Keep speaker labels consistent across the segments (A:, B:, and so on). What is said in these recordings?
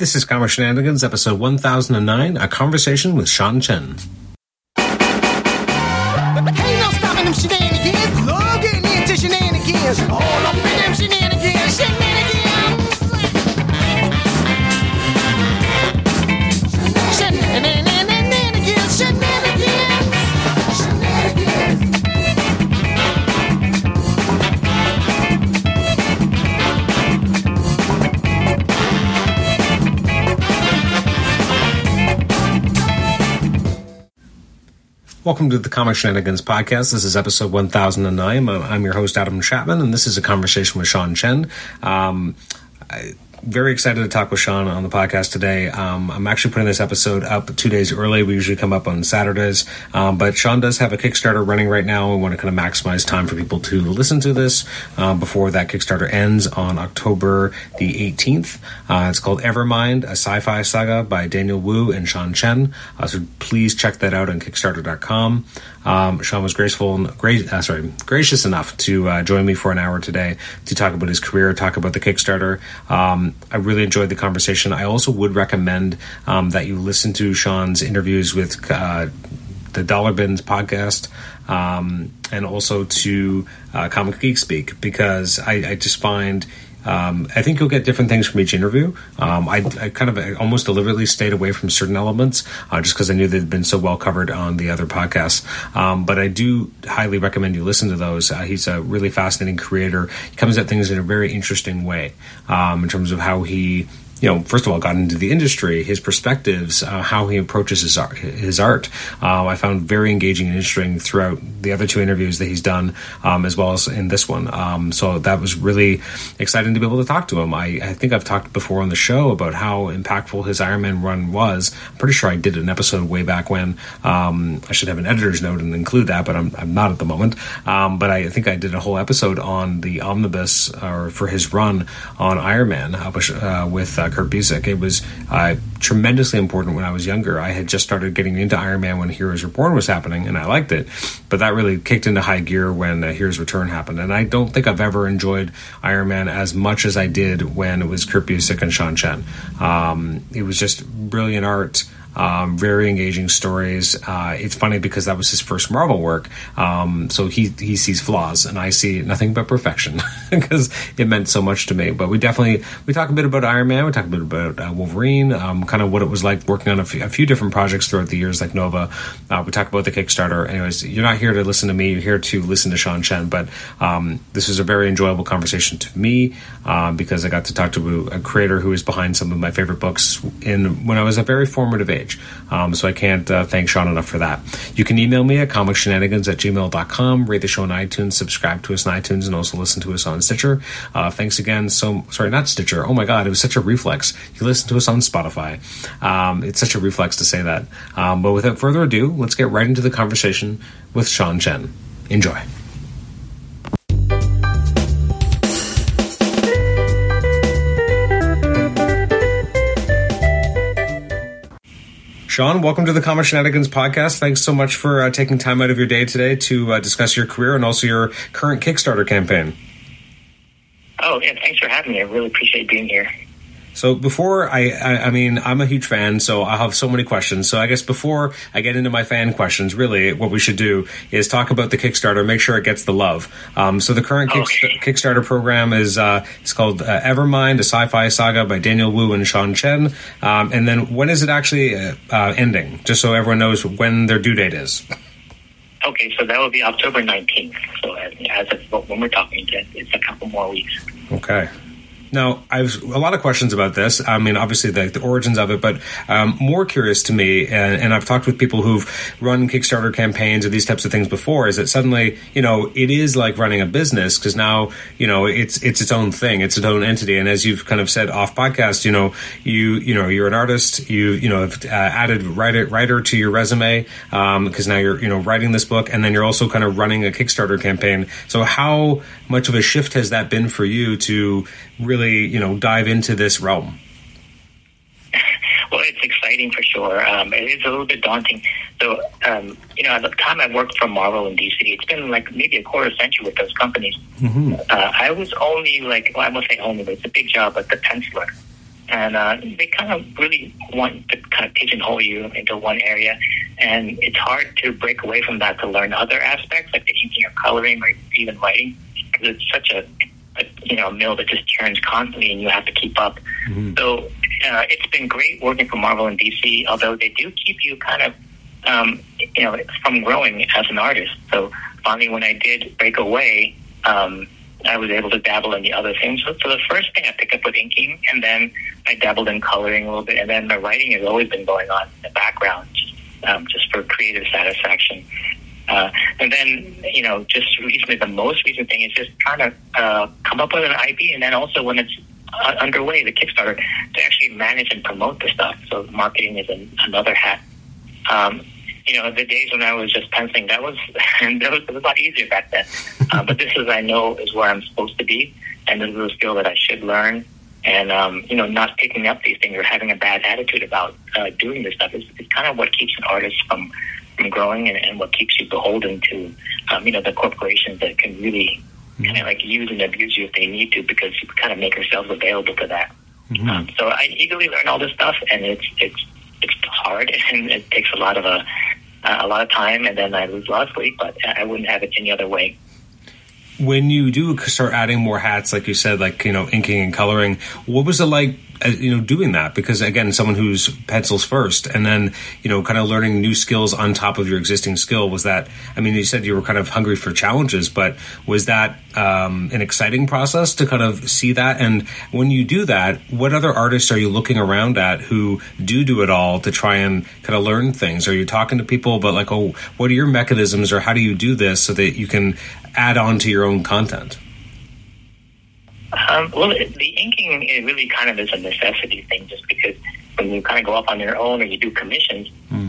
A: This is Comic Shenanigans, episode 1009, a conversation with Sean Chen.
B: Ain't no stopping them shenanigans. Love getting into shenanigans. All up in them shenanigans. Shenanigans. Shenanigans. Shenanigans. Shenanigans.
A: Welcome to the Comic Shenanigans podcast. This is episode 1009. I'm your host, Adam Chapman, and this is a conversation with Sean Chen. Very excited to talk with Sean on the podcast today. I'm actually putting this episode up 2 days early. We usually come up on Saturdays. But Sean does have a Kickstarter running right now. We want to kind of maximize time for people to listen to this before that Kickstarter ends on October the 18th. It's called Evermind, a sci-fi saga by Daniel Wu and Sean Chen. So please check that out on Kickstarter.com. Sean was gracious enough to join me for an hour today to talk about his career, talk about the Kickstarter. I really enjoyed the conversation. I also would recommend that you listen to Sean's interviews with the Dollar Bins podcast and also to Comic Geek Speak, because I just find I think you'll get different things from each interview. I kind of almost deliberately stayed away from certain elements just because I knew they'd been so well covered on the other podcasts. But I do highly recommend you listen to those. He's a really fascinating creator. He comes at things in a very interesting way in terms of how he, first of all, got into the industry, his perspectives, how he approaches his art. I found very engaging and interesting throughout the other two interviews that he's done, as well as in this one. So that was really exciting to be able to talk to him. I think I've talked before on the show about how impactful his Iron Man run was. I'm pretty sure I did an episode way back when. I should have an editor's note and include that, but I'm not at the moment. But I think I did a whole episode on the omnibus for his run on Iron Man with Kurt Busiek. It was tremendously important when I was younger. I had just started getting into Iron Man when Heroes Reborn was happening, and I liked it. But that really kicked into high gear when Heroes Return happened. And I don't think I've ever enjoyed Iron Man as much as I did when it was Kurt Busiek and Sean Chen. It was just brilliant art. Very engaging stories. It's funny because that was his first Marvel work. So he sees flaws and I see nothing but perfection because it meant so much to me. But we talk a bit about Iron Man. We talk a bit about Wolverine, kind of what it was like working on a few different projects throughout the years, like Nova. We talk about the Kickstarter. Anyways, you're not here to listen to me. You're here to listen to Sean Chen. But this was a very enjoyable conversation to me because I got to talk to a creator who is behind some of my favorite books when I was a very formative age. So I can't thank Sean enough for that. You can email me at comicshenanigans@gmail.com, rate the show on iTunes, subscribe to us on iTunes, and also listen to us on Stitcher. Thanks again. Sorry, not Stitcher. Oh my God, it was such a reflex. You listen to us on Spotify. It's such a reflex to say that. But without further ado, let's get right into the conversation with Sean Chen. Enjoy. Sean, welcome to the Comic Shenanigans podcast. Thanks so much for taking time out of your day today to discuss your career and also your current Kickstarter campaign.
C: Oh, yeah, thanks for having me. I really appreciate being here.
A: So before I mean, I'm a huge fan, so I have so many questions. So I guess before I get into my fan questions, really what we should do is talk about the Kickstarter, make sure it gets the love. So the current Kickstarter program is it's called Evermind, a sci-fi saga by Daniel Wu and Sean Chen. And then when is it actually ending? Just so everyone knows when their due date is.
C: Okay, so that will be October 19th. So as of when we're talking, it's a couple more weeks.
A: Okay. Now, I have a lot of questions about this. I mean, obviously, the origins of it, but more curious to me, and I've talked with people who've run Kickstarter campaigns or these types of things before, is that suddenly, it is like running a business because now, it's its own thing, it's its own entity. And as you've kind of said off podcast, you're an artist, have added writer to your resume because now you're writing this book, and then you're also kind of running a Kickstarter campaign. So how much of a shift has that been for you to really, dive into this realm?
C: Well, it's exciting for sure. It is a little bit daunting. So, at the time I worked for Marvel and DC, it's been like maybe a quarter century with those companies. Mm-hmm. I was only I won't say only, but it's a big job, but the penciler. And they kind of really want to kind of pigeonhole you into one area, and it's hard to break away from that to learn other aspects like the inking or coloring or even writing. Because it's such a mill that just churns constantly, and you have to keep up. Mm-hmm. So it's been great working for Marvel and DC, although they do keep you kind of from growing as an artist. So finally, when I did break away, I was able to dabble in the other things. So the first thing I picked up with inking, and then I dabbled in coloring a little bit, and then my writing has always been going on in the background, just for creative satisfaction. And then, just recently, the most recent thing is just trying to come up with an IP, and then also when it's underway, the Kickstarter, to actually manage and promote the stuff. So marketing is another hat. The days when I was just penciling, that was a lot easier back then. But this I know is where I'm supposed to be, and this is a skill that I should learn. And, not picking up these things or having a bad attitude about doing this stuff is kind of what keeps an artist from growing, and what keeps you beholden to, the corporations that can really kind of like use and abuse you if they need to, because you kind of make yourselves available to that. Mm-hmm. So I eagerly learn all this stuff, and it's hard, and it takes a lot of time, and then I lose a lot of sleep, but I wouldn't have it any other way.
A: When you do start adding more hats, like you said, like, inking and coloring, what was it like, doing that? Because, again, someone who's pencils first and then, kind of learning new skills on top of your existing skill, was that, you said you were kind of hungry for challenges, but was that an exciting process to kind of see that? And when you do that, what other artists are you looking around at who do it all to try and kind of learn things? Are you talking to people about, like, what are your mechanisms, or how do you do this so that you can add on to your own content?
C: Well, the inking, it really kind of is a necessity thing, just because when you kind of go up on your own or you do commissions,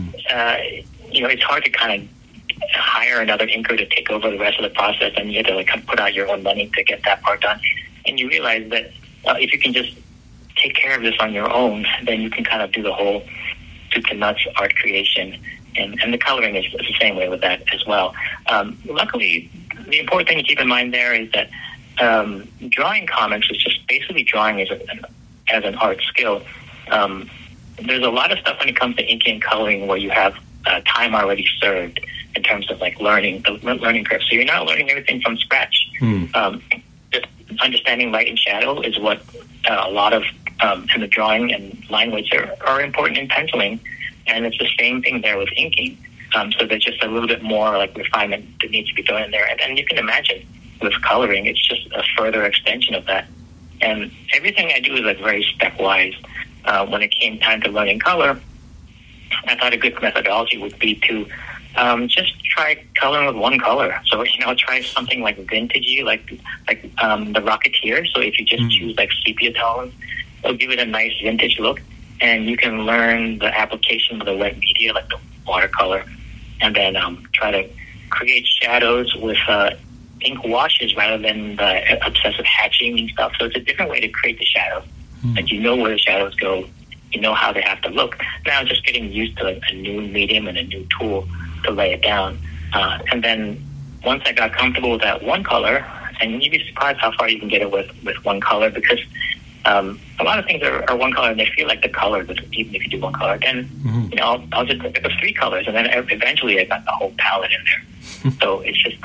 C: it's hard to kind of hire another inker to take over the rest of the process, and you have to put out your own money to get that part done. And you realize that if you can just take care of this on your own, then you can kind of do the whole soup to nuts art creation. And the coloring is the same way with that as well. Luckily, the important thing to keep in mind there is that drawing comics is just basically drawing as an art skill. There's a lot of stuff when it comes to inking and coloring where you have time already served in terms of learning curve. So you're not learning everything from scratch. Just understanding light and shadow is what a lot of in the drawing and line weights are important in penciling, and it's the same thing there with inking. So there's just a little bit more refinement that needs to be done in there, and then you can imagine with coloring, it's just a further extension of that. And everything I do is very stepwise. When it came time to learning color, I thought a good methodology would be to just try coloring with one color. So try something like vintagey, like the Rocketeer. So if you just choose sepia tones, it'll give it a nice vintage look, and you can learn the application of the wet media, like the watercolor, and then try to create shadows with ink washes rather than the obsessive hatching and stuff. So it's a different way to create the shadows. Where the shadows go, how they have to look. Now just getting used to a new medium and a new tool to lay it down. And then once I got comfortable with that one color, and you'd be surprised how far you can get it with one color, because a lot of things are one color and they feel like the color, even if you do one color. Then I'll just pick up 3 colors, and then eventually I got the whole palette in there. So it's just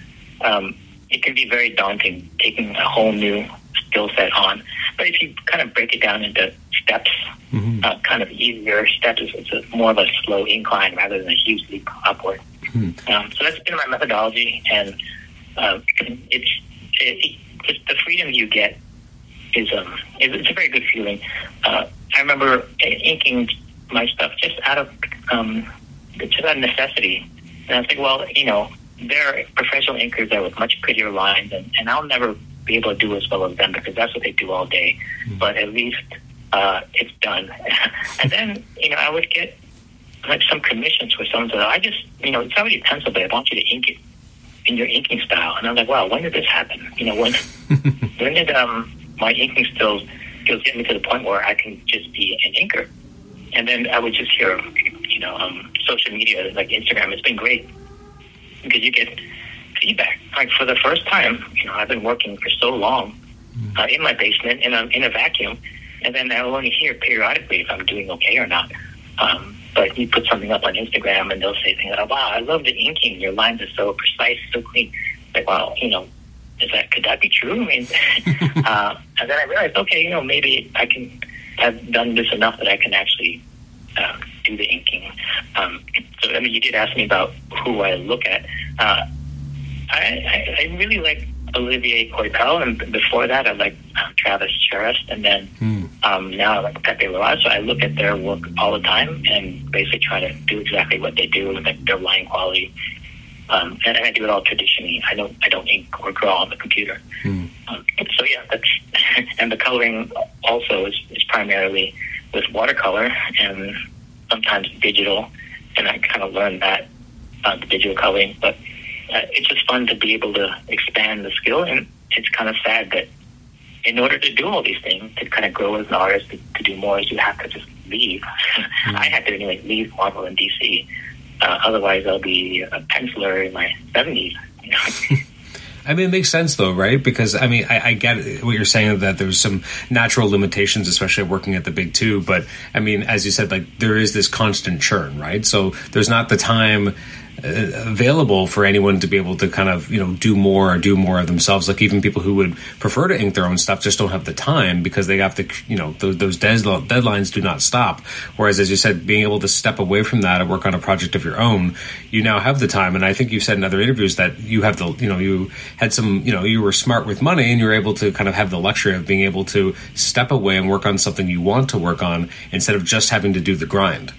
C: it can be very daunting taking a whole new skill set on. But if you kind of break it down into steps, kind of easier steps, it's more of a slow incline rather than a huge leap upward. So that's been my methodology, and it's the freedom you get it's a very good feeling. I remember inking my stuff just out of necessity, and I was like, well, there are professional inkers there with much prettier lines, and I'll never be able to do as well as them because that's what they do all day. But at least it's done. And then I would get some commissions for someone. I just it's already pencil, but I want you to ink it in your inking style. And I'm like, wow, when did this happen? When did my inking skills get me to the point where I can just be an inker? And then I would just hear social media like Instagram. It's been great because you get feedback. Like for the first time, I've been working for so long in my basement in a vacuum, And then I'll only hear periodically if I'm doing okay or not. But you put something up on Instagram and they'll say things like, wow, I love the inking. Your lines are so precise, so clean. Like, wow, could that be true? I mean, and then I realized, okay, maybe I've done this enough that I can actually do the inking. So, you did ask me about who I look at. I really like Olivier Coipel, and before that I like Travis Charest, and then now I like Pepe Larraz. So I look at their work all the time and basically try to do exactly what they do, like their line quality. And I do it all traditionally. I don't ink or draw on the computer. So yeah, that's and the coloring also is primarily with watercolor and sometimes digital, and I kind of learned that the digital coloring, but it's just fun to be able to expand the skill, and it's kind of sad that in order to do all these things, to kind of grow as an artist, to do more, you have to just leave. I had to anyway leave Marvel and DC. Otherwise, I'll be a penciler in my 70s.
A: I mean, it makes sense, though, right? Because, I mean, I get what you're saying, that there's some natural limitations, especially working at the big two. But, I mean, as you said, like, there is this constant churn, right? So there's not the time available for anyone to be able to kind of, do more of themselves. Like, even people who would prefer to ink their own stuff just don't have the time because they have to, those deadlines do not stop. Whereas, as you said, being able to step away from that and work on a project of your own, you now have the time. And I think you've said in other interviews that you have you had some, you were smart with money and you were able to kind of have the luxury of being able to step away and work on something you want to work on instead of just having to do the grind.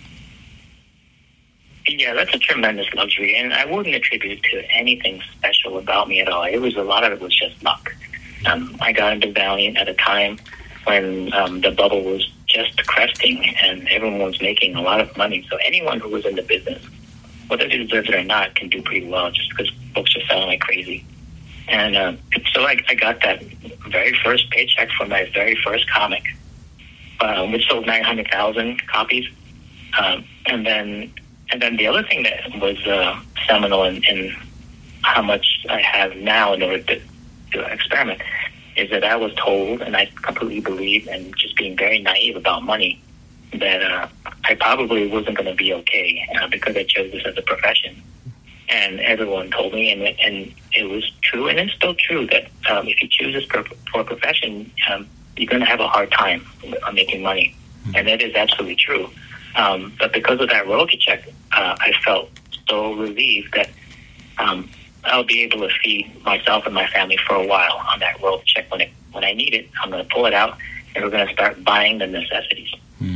C: Yeah, that's a tremendous luxury, and I wouldn't attribute it to anything special about me at all. A lot of it was just luck. I got into Valiant at a time when the bubble was just cresting, and everyone was making a lot of money. So anyone who was in the business, whether they deserve it or not, can do pretty well just because books are selling like crazy. And so I got that very first paycheck for my very first comic, which sold 900,000 copies, and then the other thing that was seminal in how much I have now in order to experiment is that I was told, and I completely believed, and just being very naive about money, that I probably wasn't going to be okay because I chose this as a profession. And everyone told me, and it was true, and it's still true, that if you choose this for a profession, you're going to have a hard time on making money. And that is absolutely true. But because of that royalty check, I felt so relieved that I'll be able to feed myself and my family for a while on that royalty check. When I need it, I'm going to pull it out, and we're going to start buying the necessities.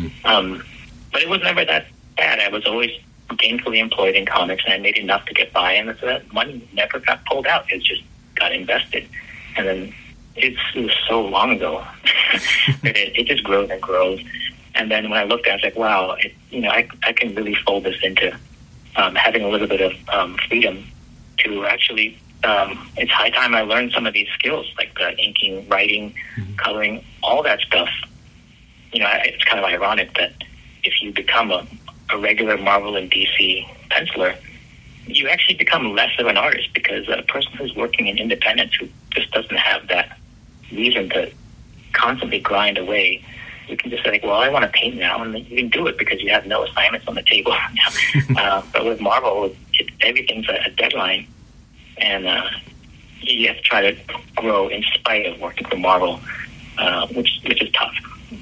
C: But it was never that bad. I was always gainfully employed in comics, and I made enough to get by, and so that money never got pulled out. It just got invested. And then it was so long ago that it just grows and grows. And then when I looked at it, I was like, wow, I can really fold this into having a little bit of freedom to actually, it's high time I learned some of these skills, like inking, writing, coloring, all that stuff. It's kind of ironic that if you become a regular Marvel and DC penciler, you actually become less of an artist, because a person who's working in independence who just doesn't have that reason to constantly grind away, you can just say, well, I want to paint now, and you can do it because you have no assignments on the table. But with Marvel, everything's a deadline, and you have to try to grow in spite of working for Marvel, which is tough.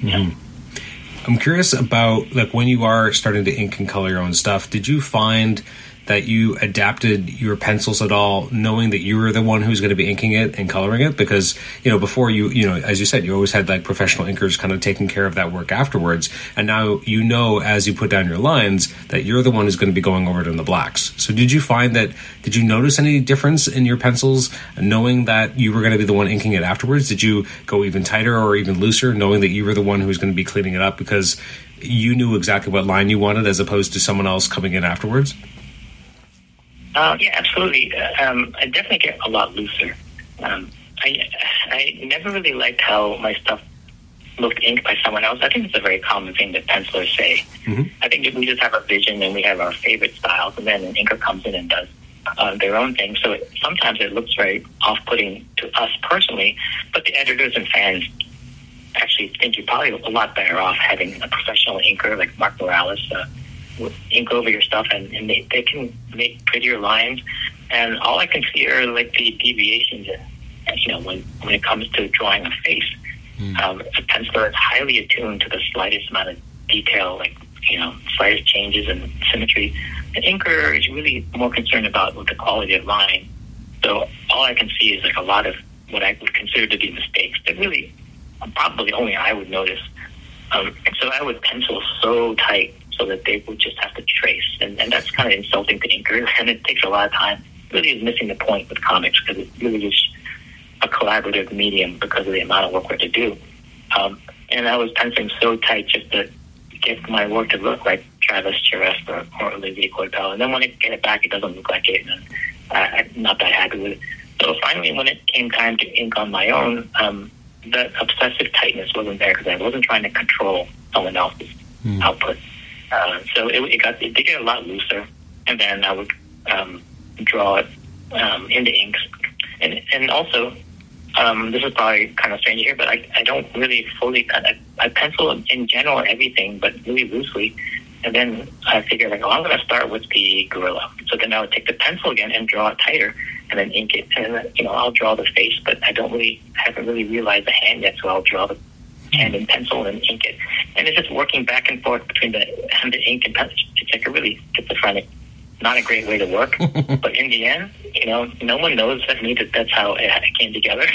A: I'm curious about, like, when you are starting to ink and color your own stuff, did you find that you adapted your pencils at all, knowing that you were the one who's going to be inking it and coloring it? Because, before as you said, you always had like professional inkers kind of taking care of that work afterwards. And now, as you put down your lines, that you're the one who's going to be going over it in the blacks. So did you notice any difference in your pencils, knowing that you were going to be the one inking it afterwards? Did you go even tighter or even looser, knowing that you were the one who was going to be cleaning it up because you knew exactly what line you wanted, as opposed to someone else coming in afterwards?
C: Yeah, absolutely. I definitely get a lot looser. I never really liked how my stuff looked inked by someone else. I think it's a very common thing that pencilers say. I think that we just have a vision and we have our favorite styles, and then an inker comes in and does their own thing. So sometimes it looks very off-putting to us personally, but the editors and fans actually think you're probably a lot better off having a professional inker like Mark Morales ink over your stuff, and they can make prettier lines. And all I can see are like the deviations when it comes to drawing a face. A penciler is highly attuned to the slightest amount of detail, like, slightest changes in symmetry. The inker is really more concerned about with the quality of line. So all I can see is like a lot of what I would consider to be mistakes that really probably only I would notice. And so I would pencil so tight so that they would just have to trace. And that's kind of insulting to inkers, and it takes a lot of time. It really is missing the point with comics, because it really is a collaborative medium because of the amount of work we have to do. And I was penciling so tight just to get my work to look like Travis Charest or Olivier Coipel. And then when I get it back, it doesn't look like it, and I'm not that happy with it. So finally, when it came time to ink on my own, the obsessive tightness wasn't there because I wasn't trying to control someone else's output. So it did get a lot looser, and then I would draw it into inks. And also, this is probably kind of strange here, but I don't really fully I pencil in general everything, but really loosely. And then I figured, like, I'm going to start with the gorilla. So then I would take the pencil again and draw it tighter, and then ink it. And then, I'll draw the face, but I haven't really realized the hand yet, so I'll draw the hand and pencil and ink it. And it's just working back and forth between the ink and pencil. It's like a really schizophrenic, not a great way to work. But in the end, no one knows that me that's how it came together.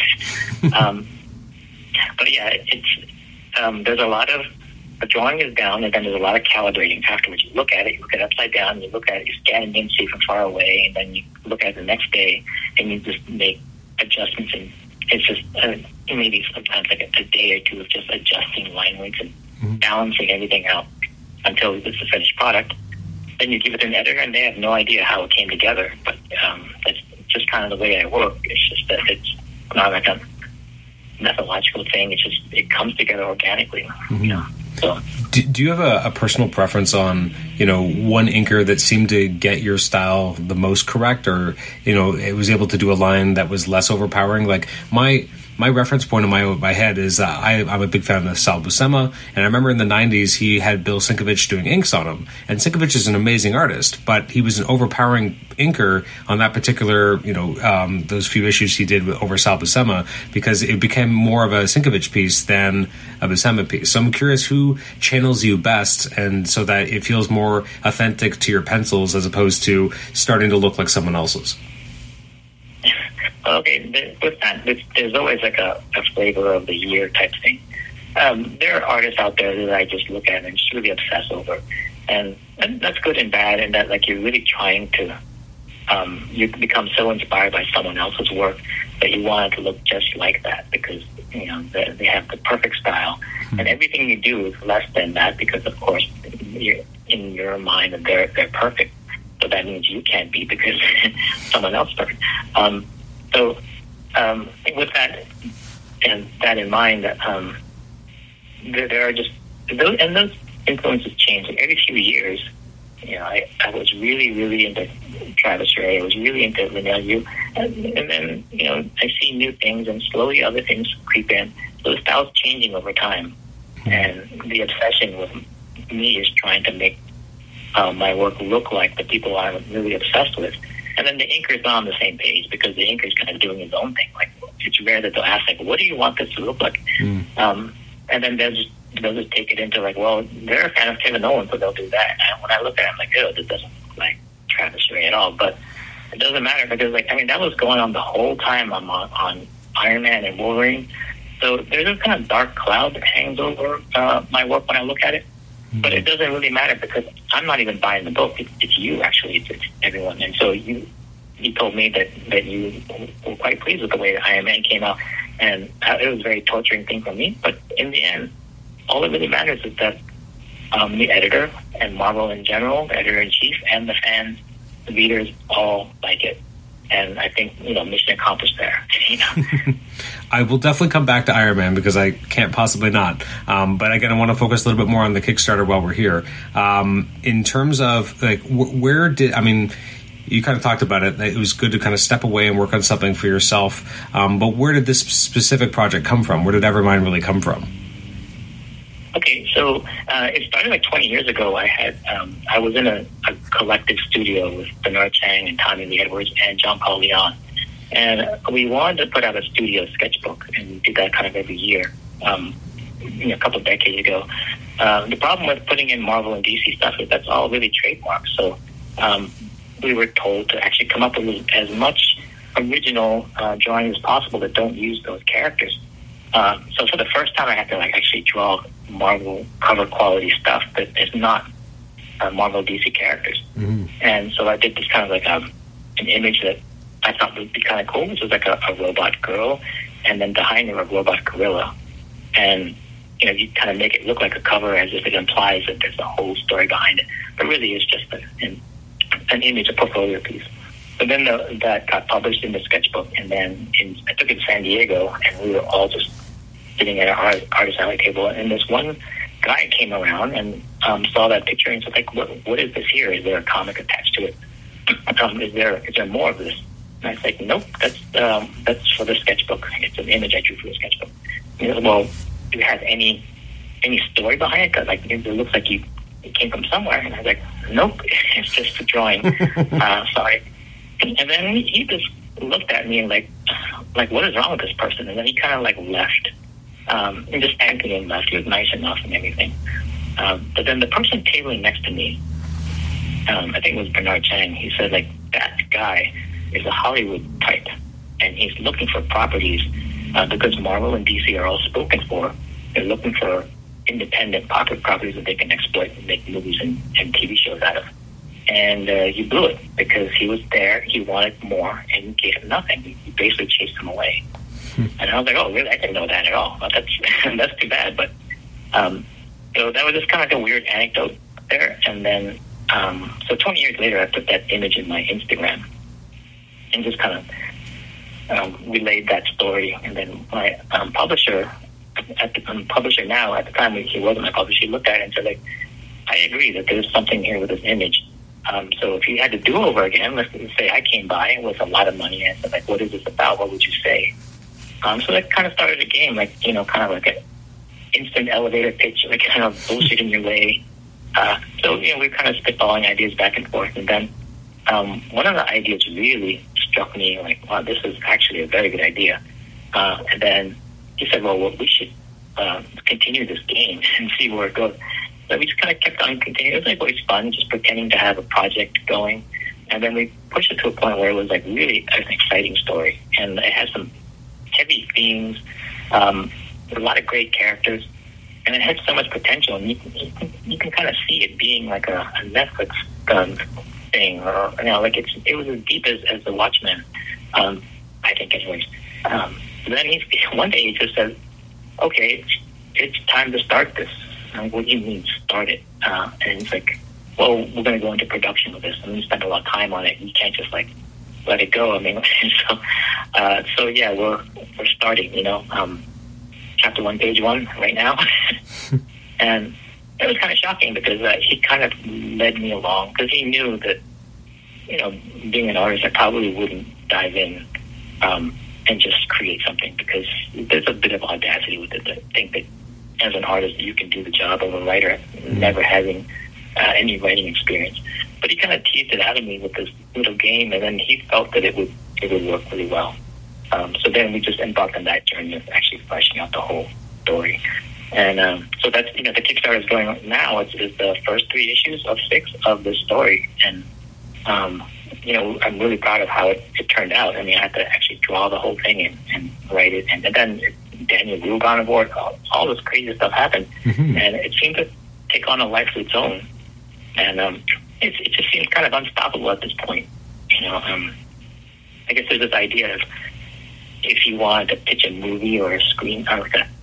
C: But yeah, it's there's a lot of the drawing is down, and then there's a lot of calibrating afterwards. You look at it upside down, you look at it, you scan it in, see from far away, and then you look at it the next day, and you just make adjustments. And it's just maybe sometimes like a day or two of just adjusting line weights and balancing everything out until it's a finished product. Then you give it to an editor, and they have no idea how it came together. But that's just kind of the way I work. It's just that it's not like a methodological thing. It's just it comes together organically. So.
A: Do you have a personal preference on one inker that seemed to get your style the most correct, or it was able to do a line that was less overpowering? Like my reference point in my head is I'm a big fan of Sal Buscema, and I remember in the 90s he had Bill Sienkiewicz doing inks on him, and Sienkiewicz is an amazing artist, but he was an overpowering inker on that particular those few issues he did over Sal Buscema, because it became more of a Sienkiewicz piece than a Buscema piece. So I'm curious who channels you best, and so that it feels more authentic to your pencils as opposed to starting to look like someone else's.
C: Okay, with that, there's always like a flavor of the year type thing. There are artists out there that I just look at and just really obsess over, and that's good and bad. And that, like, you're really trying to, you become so inspired by someone else's work that you want it to look just like that, because they have the perfect style, and everything you do is less than that, because of course you're in your mind and they're perfect. So that means you can't be, because someone else is perfect. So with that and that in mind, there are just those influences change. Like every few years, I was really, really into Travis Ray. I was really into Linnell Yu, and then I see new things, and slowly other things creep in. So the style's changing over time, and the obsession with me is trying to make my work look like the people I'm really obsessed with. And then the inker's not on the same page, because the inker's kind of doing his own thing. Like, it's rare that they'll ask, like, what do you want this to look like? And then they'll just take it into, like, well, they're a fan of Kevin Owens, so they'll do that. And when I look at it, I'm like, oh, this doesn't look like Travis Ray at all. But it doesn't matter, because, like, that was going on the whole time I'm on Iron Man and Wolverine. So there's this kind of dark cloud that hangs over my work when I look at it. But it doesn't really matter, because I'm not even buying the book. It's you, actually. It's everyone. And so you told me that you were quite pleased with the way that Iron Man came out. And it was a very torturing thing for me. But in the end, all that really matters is that the editor and Marvel in general, the editor-in-chief, and the fans, the readers, all like it. And I think, mission accomplished there.
A: I will definitely come back to Iron Man, because I can't possibly not. But again, I want to focus a little bit more on the Kickstarter while we're here. In terms of, like, you kind of talked about it. It was good to kind of step away and work on something for yourself. But where did this specific project come from? Where did Evermind really come from?
C: Okay, so it started like 20 years ago. I was in a collective studio with Bernard Chang and Tommy Lee Edwards and John Paul Leon, and we wanted to put out a studio sketchbook, and we did that kind of every year. A couple of decades ago. The problem with putting in Marvel and DC stuff is that's all really trademarked. So we were told to actually come up with as much original drawing as possible that don't use those characters. So for the first time, I had to actually draw Marvel cover quality stuff that is not Marvel DC characters. Mm-hmm. And so I did this kind of an image that I thought would be kind of cool, which was like a robot girl, and then behind her a robot gorilla. And you kind of make it look like a cover as if it implies that there's a whole story behind it, but really it's just an image, a portfolio piece. But then that got published in the sketchbook, and then I took it to San Diego, and we were all just sitting at our artist alley table, and this one guy came around and saw that picture and said, like, what is this here? Is there a comic attached to it? Is there more of this? And I was like, nope, that's for the sketchbook. It's an image I drew for the sketchbook. And he said, well, do you have any story behind it? Because it looks like it came from somewhere. And I was like, nope, it's just a drawing. Sorry. And then he just looked at me and like, what is wrong with this person? And then he kind of left, and just thanked me and left. He was nice enough and everything. But then the person tabling next to me, I think it was Bernard Chang, he said, that guy is a Hollywood type, and he's looking for properties because Marvel and DC are all spoken for. They're looking for independent pocket properties that they can exploit and make movies and TV shows out of. And you blew it because he was there, he wanted more, and you gave him nothing. You basically chased him away. And I was like, oh, really? I didn't know that at all. Well, that's too bad. But so that was just kind of like a weird anecdote there. And then, so 20 years later, I put that image in my Instagram and just kind of relayed that story. And then my publisher, at the time he wasn't my publisher, he looked at it and said, I agree that there's something here with this image. So if you had to do over again, let's say I came by with a lot of money and said, what is this about? What would you say? So that kind of started a game, kind of like an instant elevator pitch, kind of bullshitting your way. So, we were kind of spitballing ideas back and forth. And then one of the ideas really struck me, wow, this is actually a very good idea. And then he said, well, we should continue this game and see where it goes. So we just kind of kept on continuing. It was always fun, just pretending to have a project going. And then we pushed it to a point where it was really an exciting story. And it has some heavy themes, a lot of great characters, and it had so much potential. And you can kind of see it being like a Netflix thing, or it was as deep as The Watchmen, I think, anyways. Then one day he just said, "Okay, it's time to start this." I'm like, what do you mean start it? And he's like, well, we're going to go into production with this, and we spent a lot of time on it. You can't just let it go. I mean, so yeah, we're starting. Chapter 1, page 1, right now, and it was kind of shocking because he kind of led me along because he knew that being an artist, I probably wouldn't dive in and just create something because there's a bit of audacity with it to think that as an artist you can do the job of a writer, never having any writing experience. But he kind of teased it out of me with this little game, and then he felt that it would work really well. So then we just embarked on that journey of actually fleshing out the whole story. And so that's, the Kickstarter is going on now. It's the first 3 issues of 6 of this story. And, I'm really proud of how it turned out. I mean, I had to actually draw the whole thing and write it. And then Daniel Wu got on board. All this crazy stuff happened. Mm-hmm. And it seemed to take on a life of its own. And it just seems kind of unstoppable at this point. I guess there's this idea of if you wanted to pitch a movie or a screen, or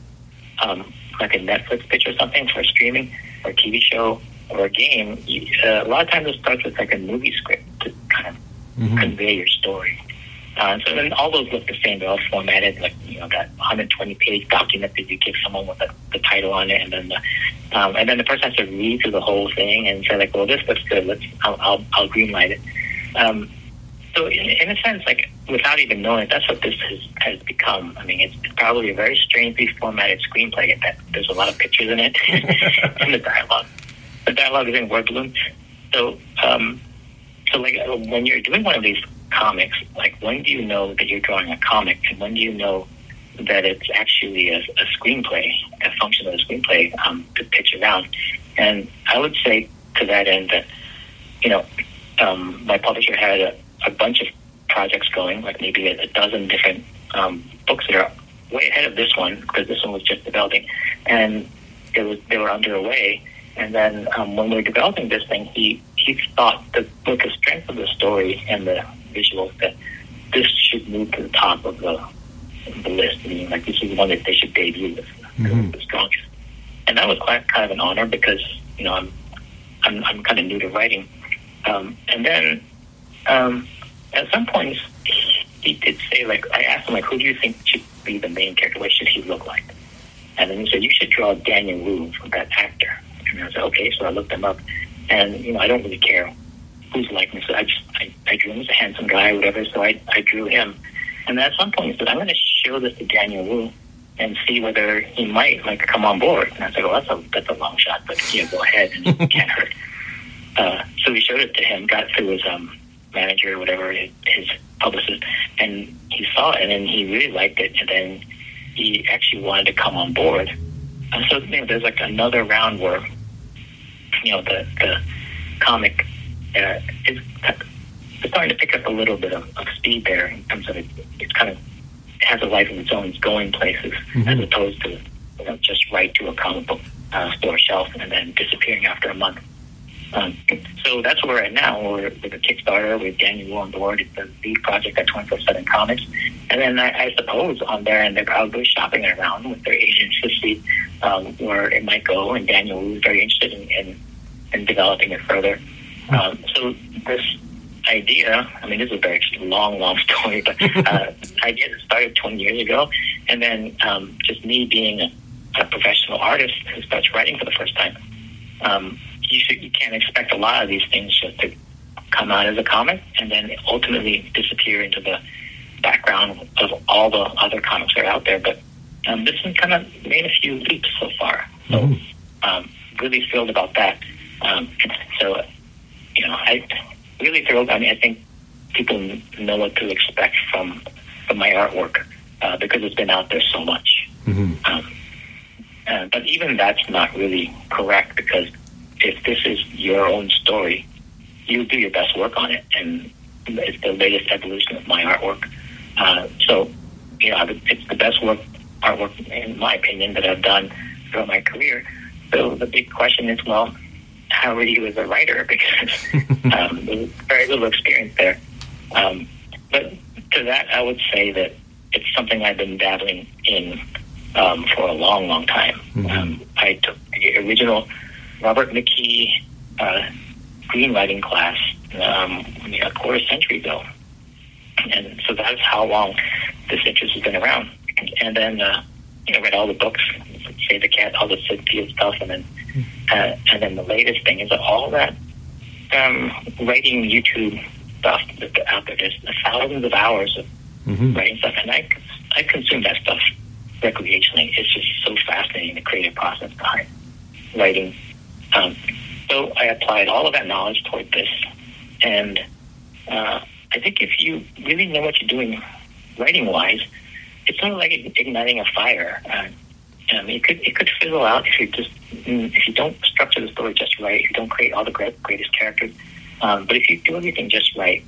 C: like a Netflix pitch or something for streaming or a TV show or a game, a lot of times it starts with a movie script to kind of convey your story. So then all those look the same. They're all formatted that 120-page document that you give someone with the title on it, and then the person has to read through the whole thing and say well, this looks good. I'll greenlight it. So in a sense, like without even knowing it, that's what this has become. I mean, it's probably a very strangely formatted screenplay. That there's a lot of pictures in it, and the dialogue. The dialogue is in word balloons. So, so like when you're doing one of these comics, like when do you know that you're drawing a comic, and when do you know that it's actually a screenplay, a function of a screenplay to pitch around? And I would say to that end that, you know, my publisher had a bunch of projects going, like maybe a dozen different books that are way ahead of this one, because this one was just developing, and they were underway. And then when we were developing this thing, he thought that with the strength of the story and the visuals, that this should move to the top of the list. I mean, like this is the one that they should debut with, the strongest. And that was quite kind of an honor because, you know, I'm kind of new to writing. And then at some points he did say, like, I asked him, like, who do you think should be the main character? What should he look like? And then he said, you should draw Daniel Wu, that actor. And I said, okay. So I looked him up, and you know, I don't really care whose likeness. I drew him as a handsome guy, or whatever. So I drew him. And then at some point he said, I'm going to show this to Daniel Wu and see whether he might like come on board. And I said, well, that's a long shot, but yeah, go ahead, and it can't hurt. So we showed it to him, got it through his manager or whatever, his publicist, and he saw it, and then he really liked it, and then he actually wanted to come on board. And so, you know, there's like another round where, you know, the comic is starting to pick up a little bit of speed there in terms of it's kind of has a life of its own. It's going places, as opposed to, you know, just right to a comic book store shelf and then disappearing after a month. So that's where we're at now. We're with a Kickstarter with Daniel Wu on board. It's the lead project at 24/7 Comics. And then I suppose on there, and they're probably shopping it around with their agents to see where it might go. And Daniel Wu is very interested in developing it further. So this idea, I mean, this is a very long story, but idea that started 20 years ago. And then just me being a professional artist who starts writing for the first time, you can't expect a lot of these things just to come out as a comic and then ultimately disappear into the background of all the other comics that are out there. But this one kind of made a few leaps so far. So really thrilled about that. So, you know, I really thrilled. I mean, I think people know what to expect from my artwork because it's been out there so much. But even that's not really correct, because if this is your own story, you do your best work on it, and it's the latest evolution of my artwork. So, you know, it's the best artwork, in my opinion, that I've done throughout my career. So the big question is, well, how are you as a writer? Because there's very little experience there. But to that, I would say that it's something I've been dabbling in for a long time. I took the original Robert McKee screenwriting class a quarter century ago. And so that's how long this interest has been around. And then, you know, read all the books, Save the Cat, all the Sid Field stuff, and then the latest thing is that all that writing YouTube stuff that's out there. There's thousands of hours of writing stuff, and I consume that stuff recreationally. It's just so fascinating, the creative process behind writing. So I applied all of that knowledge toward this, and I think if you really know what you're doing writing-wise, it's sort of like igniting a fire. It could fizzle out if you don't structure the story just right, if you don't create all the greatest characters. But if you do everything just right,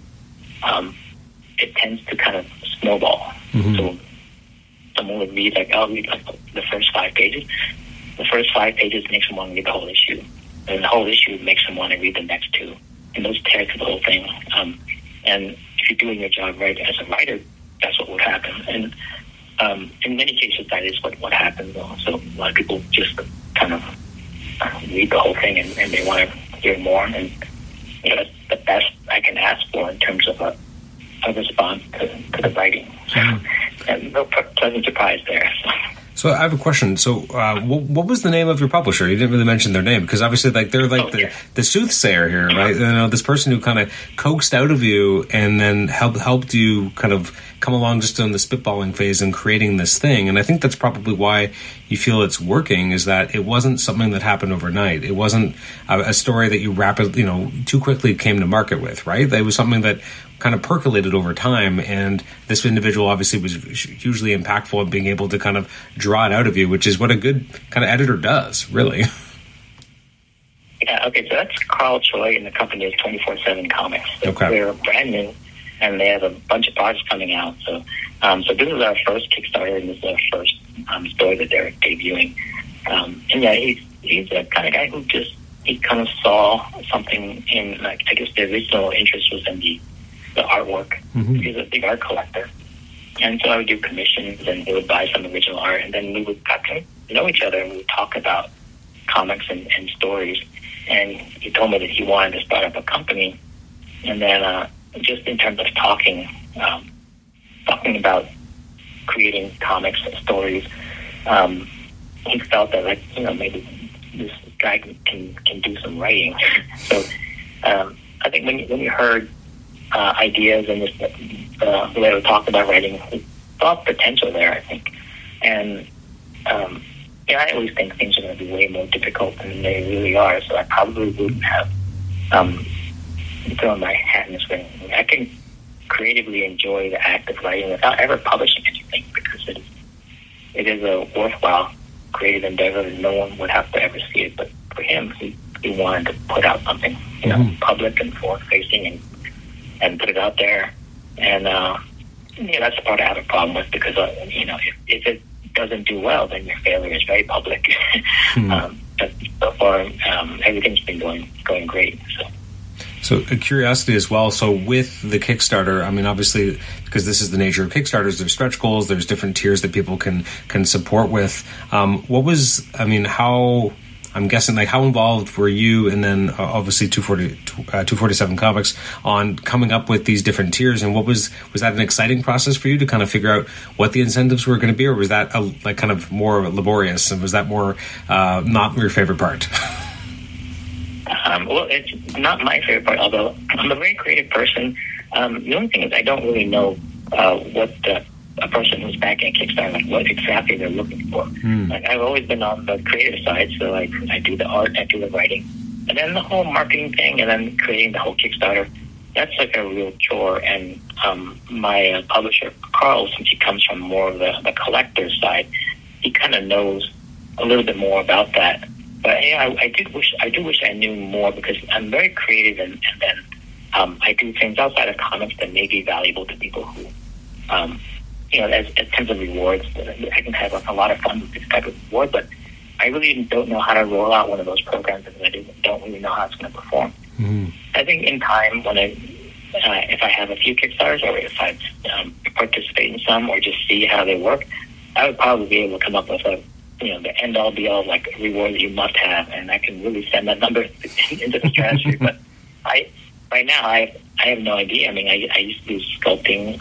C: it tends to kind of snowball. So someone would read, like, I'll read like the first 5 pages. The first 5 pages makes them want to read the whole issue. And the whole issue makes them want to read the next 2. And those tear to the whole thing. And if you're doing your job right as a writer, that's what would happen. And in many cases, that is what happens. So a lot of people just kind of read the whole thing and they want to hear more. And you know, that's the best I can ask for in terms of a response to the writing. So, and no pleasant surprise there.
A: So I have a question. So what was the name of your publisher? You didn't really mention their name, because obviously they're the soothsayer here, right? You know, this person who kind of coaxed out of you and then helped you kind of come along just in the spitballing phase and creating this thing. And I think that's probably why you feel it's working, is that it wasn't something that happened overnight. It wasn't a story that you rapidly, too quickly came to market with, right? It was something that kind of percolated over time, and this individual obviously was hugely impactful in being able to kind of draw it out of you, which is what a good kind of editor does, really.
C: Yeah, okay, so that's Carl Choi, and the company is 24/7 Comics. So
A: okay.
C: They're brand new, and they have a bunch of projects coming out. So this is our first Kickstarter, and this is our first story that they're debuting. And yeah, he's the kind of guy who he kind of saw something in, like, I guess the original interest was in the artwork. Mm-hmm. He's a big art collector. And so I would do commissions, and he would buy some original art, and then we would got to know each other, and we would talk about comics and stories. And he told me that he wanted to start up a company. And then just in terms of talking about creating comics and stories, he felt that, like, maybe this guy can do some writing. So I think when you heard ideas and the way we talked about writing, we saw potential there, I think. And I always think things are going to be way more difficult than they really are, so I probably wouldn't have thrown my hat in this ring. I can creatively enjoy the act of writing without ever publishing anything, because it is a worthwhile creative endeavor, and no one would have to ever see it. But for him, he wanted to put out something, public and forward-facing, and put it out there. And that's the part I have a problem with, because if it doesn't do well, then your failure is very public. But so far, everything's been going great.
A: So a curiosity as well. So with the Kickstarter, I mean, obviously, because this is the nature of Kickstarters, there's stretch goals, there's different tiers that people can support with. I'm guessing, like, how involved were you, and then obviously 247 Comics, on coming up with these different tiers? And was that an exciting process for you to kind of figure out what the incentives were going to be, or was that kind of more laborious, and was that more not your favorite part?
C: Well, it's not my favorite part, although I'm a very creative person. The only thing is I don't really know what a person who's backing a Kickstarter, like, what exactly they're looking for. Like, I've always been on the creative side, so like I do the art, I do the writing, and then the whole marketing thing, and then creating the whole Kickstarter. That's like a real chore. And my publisher, Carl, since he comes from more of the collector side, he kind of knows a little bit more about that. But yeah, I do wish I knew more, because I'm very creative, and then I do things outside of comics that may be valuable to people who, as terms of rewards. I can have a lot of fun with this type of reward, but I really don't know how to roll out one of those programs, and I don't really know how it's going to perform. I think in time, when if I have a few Kickstarters, or if I participate in some, or just see how they work, I would probably be able to come up with the end-all, be-all, like, reward that you must have, and I can really send that number into the strategy. But right now, I have no idea. I mean, I used to do sculpting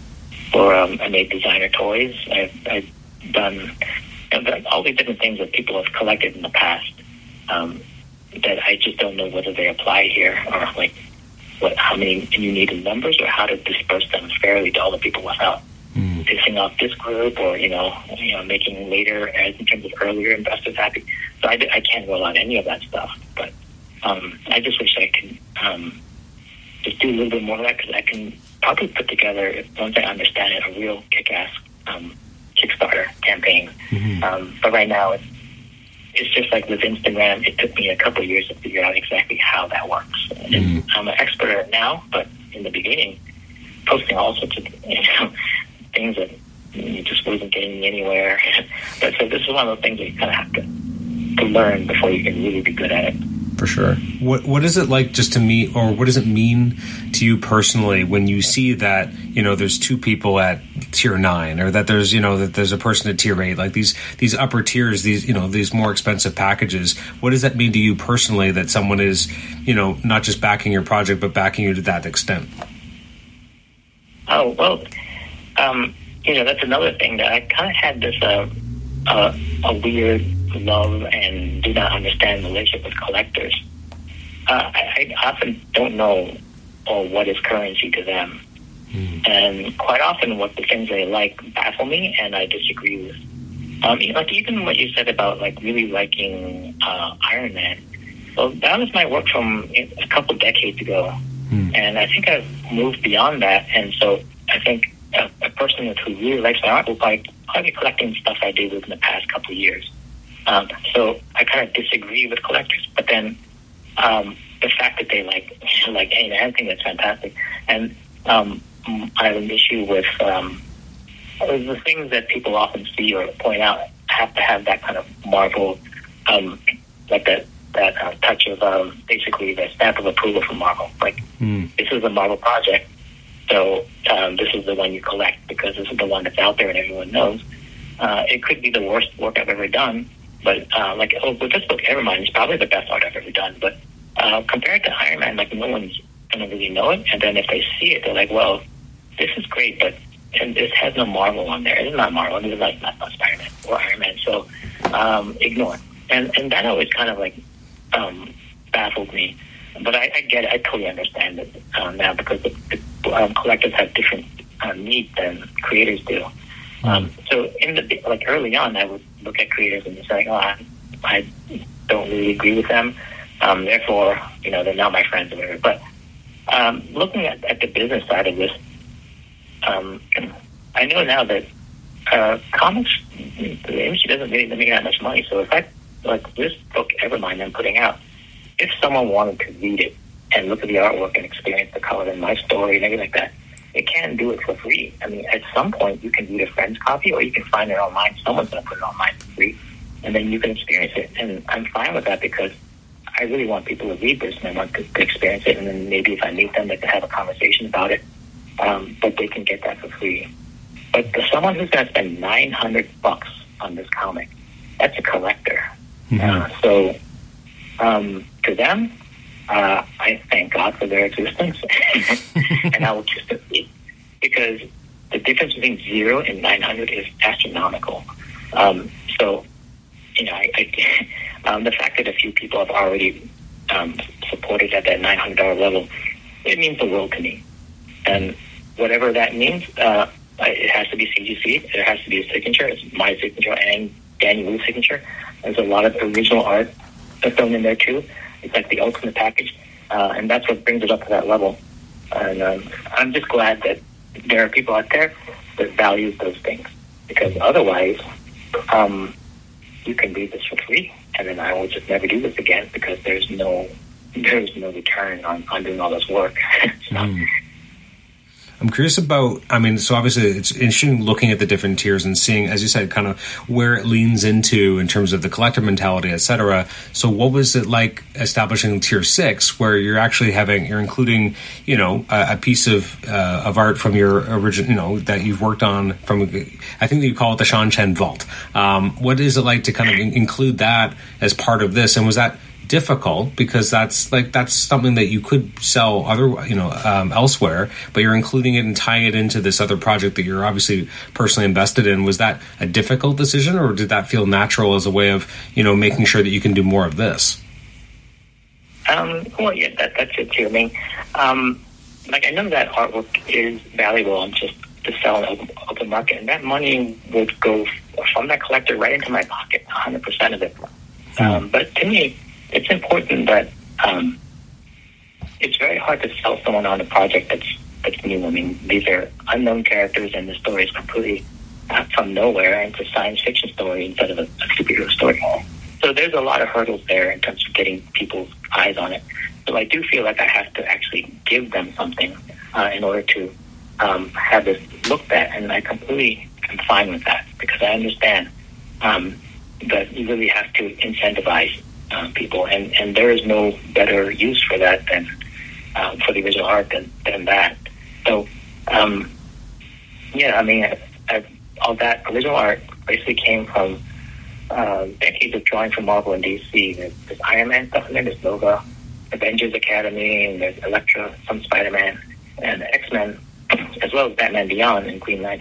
C: I made designer toys. I've done all these different things that people have collected in the past that I just don't know whether they apply here, or like how many you need in numbers, or how to disperse them fairly to all the people without pissing off this group, or making later, in terms of earlier investors, happy. So I can't roll out any of that stuff. But I just wish I could just do a little bit more of that, because I can probably put together, once I understand it, a real kick-ass Kickstarter campaign. But right now, it's just like with Instagram. It took me a couple of years to figure out exactly how that works. And I'm an expert at it now, but in the beginning, posting all sorts of things that just wasn't getting me anywhere. But so this is one of those things that you kind of have to learn before you can really be good at it.
A: For sure. What is it like just to me, or what does it mean to you personally when you see that, there's two people at tier 9, or that there's, that there's a person at tier 8, like these upper tiers, these more expensive packages? What does that mean to you personally, that someone is, not just backing your project, but backing you to that extent?
C: Oh, well, that's another thing that I kind of had this a weird love and do not understand the relationship with collectors. I often don't know what is currency to them. And quite often what the things they like baffle me and I disagree with. Like even what you said about like really liking Iron Man. Well, that was my work from a couple decades ago. And I think I've moved beyond that. And so I think a person who really likes my art will probably be collecting stuff I did within the past couple of years. So I kind of disagree with collectors. But then the fact that they like hey, I think that's fantastic. And I have an issue with the things that people often see or point out have to have that kind of Marvel, like that touch of basically the stamp of approval from Marvel. Like, this is a Marvel project, so this is the one you collect because this is the one that's out there and everyone knows. It could be the worst work I've ever done, but with this book, Evermind, it's probably the best art I've ever done. But compared to Iron Man, like no one's going to really know it. And then if they see it, they're like, well, this is great, but and this has no Marvel on there. It's not Marvel. This is like not Spider-Man or Iron Man. So ignore it. And that always kind of like baffled me. But I get it. I totally understand it now because the collectors have different needs than creators do. So in the early on, I would look at creators and just say, I don't really agree with them. Therefore, they're not my friends or whatever. But looking at the business side of this, I know now that comics, the industry doesn't really make that much money. So if I, like this book, Evermind, I'm putting out, if someone wanted to read it and look at the artwork and experience the color and my story and everything like that, it can do it for free. I mean, at some point, you can read a friend's copy or you can find it online. Someone's going to put it online for free, and then you can experience it. And I'm fine with that because I really want people to read this and I want to experience it. And then maybe if I meet them, they can have a conversation about it. But they can get that for free. But for someone who's going to spend $900 on this comic, that's a collector. So to them, I thank God for their existence, and I will choose to read because the difference between 0 and 900 is astronomical. So, the fact that a few people have already supported at that $900 level, it means the world to me. And whatever that means, it has to be CGC. It has to be a signature. It's my signature and Danny Wu's signature. There's a lot of original art thrown in there too. It's like the ultimate package, and that's what brings it up to that level. And I'm just glad that there are people out there that value those things, because otherwise, you can read this for free, and then I will just never do this again because there's no return on doing all this work.
A: I'm curious about, so obviously it's interesting looking at the different tiers and seeing, as you said, kind of where it leans into in terms of the collector mentality, et cetera. So what was it like establishing tier 6, where you're actually you're including, a piece of art from your original, that you've worked on from, I think that you call it the Sean Chen Vault. What is it like to kind of include that as part of this? And was that difficult, because that's something that you could sell elsewhere, but you're including it and tying it into this other project that you're obviously personally invested in? Was that a difficult decision, or did that feel natural as a way of making sure that you can do more of this?
C: Well, yeah, that's it too. I know that artwork is valuable and just to sell in the open market, and that money would go from that collector right into my pocket, 100% of it. But to me, it's important that it's very hard to sell someone on a project that's new. These are unknown characters, and the story is completely from nowhere, and it's a science fiction story instead of a superhero story. So there's a lot of hurdles there in terms of getting people's eyes on it. So I do feel like I have to actually give them something in order to have this looked at, and I completely am fine with that because I understand that you really have to incentivize people, and there is no better use for that than for the original art than that. So, all that original art basically came from decades of drawing from Marvel and DC. There's Iron Man stuff in there, there's Nova, Avengers Academy, and there's Elektra, some Spider-Man, and X-Men, as well as Batman Beyond and Green Lantern.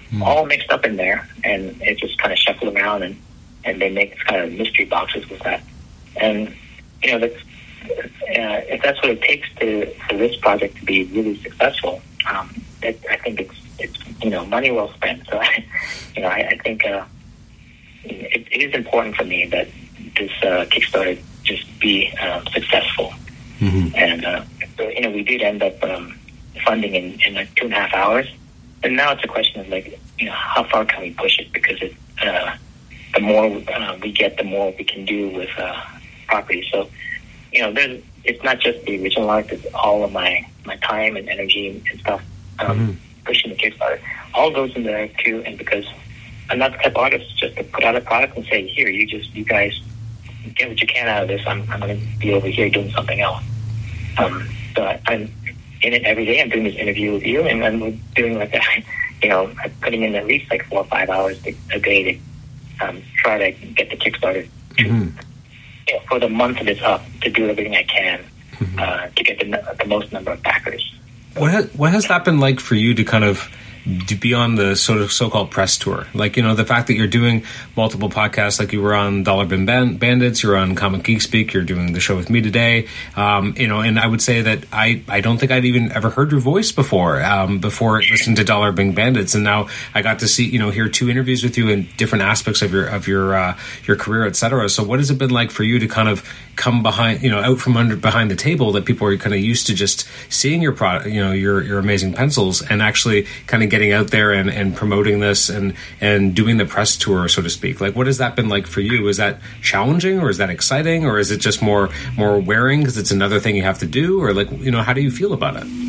C: all mixed up in there, and it just kind of shuffled around, and they make kind of mystery boxes with that. And that's, if that's what it takes for this project to be really successful, I think it's money well spent. So I think it is important for me that this Kickstarter just be successful. And we did end up funding in like 2.5 hours, and now it's a question of how far can we push it, because the more we get, the more we can do with properties. So it's not just the original art; it's all of my time and energy and stuff pushing the Kickstarter. All goes in there too, and because I'm not the type of artist just to put out a product and say, "Here, you guys get what you can out of this. I'm going to be over here doing something else." So I'm in it every day. I'm doing this interview with you, and I'm doing like that. I'm putting in at least like 4 or 5 hours a day to try to get the Kickstarter to, for the month that it's up, to do everything I can to get the most number of backers.
A: What has that been like for you to kind of to be on the sort of so-called press tour? Like, the fact that you're doing multiple podcasts, like you were on Dollar Bin Bandits, you're on Comic Geek Speak, you're doing the show with me today, and I would say that I don't think I'd even ever heard your voice before listening to Dollar Bin Bandits, and now I got to see, hear 2 interviews with you in different aspects of your career, etc. So what has it been like for you to kind of come behind, out from behind the table, that people are kind of used to just seeing your product, your amazing pencils, and actually kind of getting out there and promoting this and doing the press tour, so to speak? Like, what has that been like for you? Is that challenging, or is that exciting, or is it just more wearing because it's another thing you have to do, or how do you feel about it?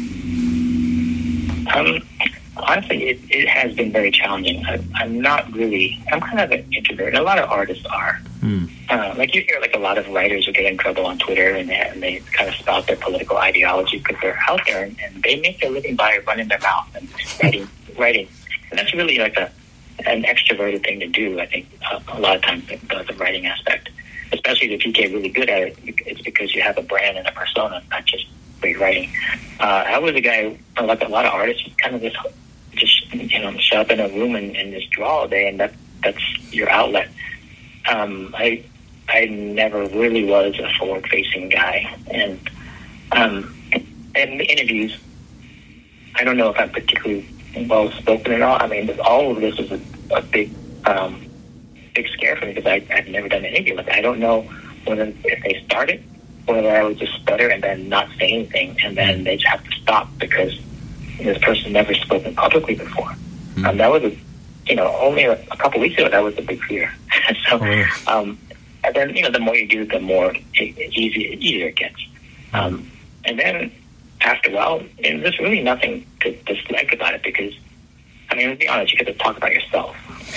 C: Honestly, it has been very challenging. I'm kind of an introvert. A lot of artists are. Like you hear, like a lot of writers who get in trouble on Twitter, and they kind of spout their political ideology because they're out there and they make their living by running their mouth and writing. And that's really like an extroverted thing to do. I think a lot of times the writing aspect, especially if you get really good at it, it's because you have a brand and a persona, not just great writing. I was a guy, like a lot of artists, kind of just shut up in a room and just draw all day, and that's your outlet. I never really was a forward-facing guy, and the interviews, I don't know if I'm particularly well-spoken at all. I mean, all of this is a big scare for me, because I've never done an interview. Like, I don't know if they started, whether I would just stutter and then not say anything, and then they just have to stop because this person never spoken publicly before. That was only a couple weeks ago, that was a big fear. So, and then, the more you do, the more easier it gets. And then after a while, there's really nothing to dislike about it, because, I mean, let's be honest, you get to talk about yourself.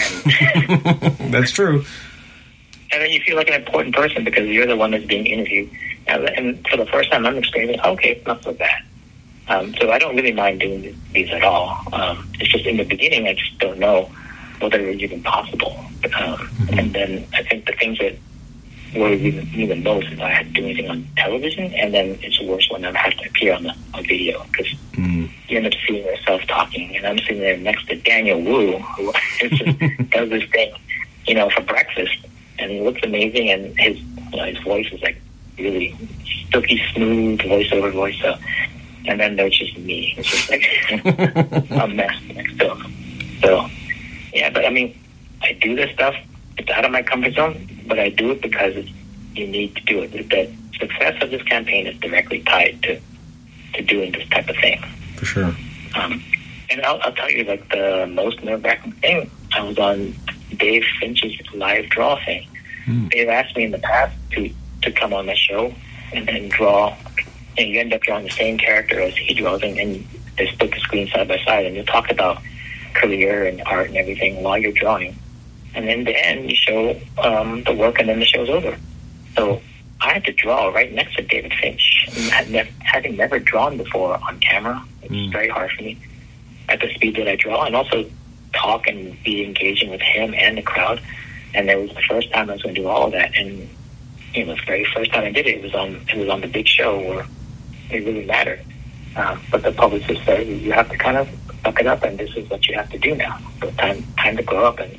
C: And
A: that's true.
C: And then you feel like an important person because you're the one that's being interviewed. And for the first time, I'm experiencing, okay, it's not so bad. So I don't really mind doing these at all. It's just in the beginning, I just don't know whether it's even possible. And then I think the things that worry me the most is I have to do anything on television, and then it's worse when I have to appear on video, because you end up seeing yourself talking, and I'm sitting there next to Daniel Wu, who does this thing, for breakfast, and he looks amazing, and his voice is like really silky smooth voiceover voice. So, and then there's just me. It's just like a mess next to him. So, yeah, but I mean, I do this stuff. It's out of my comfort zone, but I do it because you need to do it. The success of this campaign is directly tied to doing this type of thing.
A: For sure.
C: And I'll tell you, like, the most nerve-wracking thing, I was on Dave Finch's live draw thing. They've asked me in the past to come on the show and draw, and you end up drawing the same character as he draws, and they split the screen side by side, and you talk about career and art and everything while you're drawing. And in the end, you show the work, and then the show's over. So I had to draw right next to David Finch. Having never drawn before on camera, it's very hard for me at the speed that I draw, and also talk and be engaging with him and the crowd. And it was the first time I was going to do all of that. And the very first time I did it, it was on the big show where it really mattered. But the publicist said, you have to kind of suck it up, and this is what you have to do now. So time to grow up and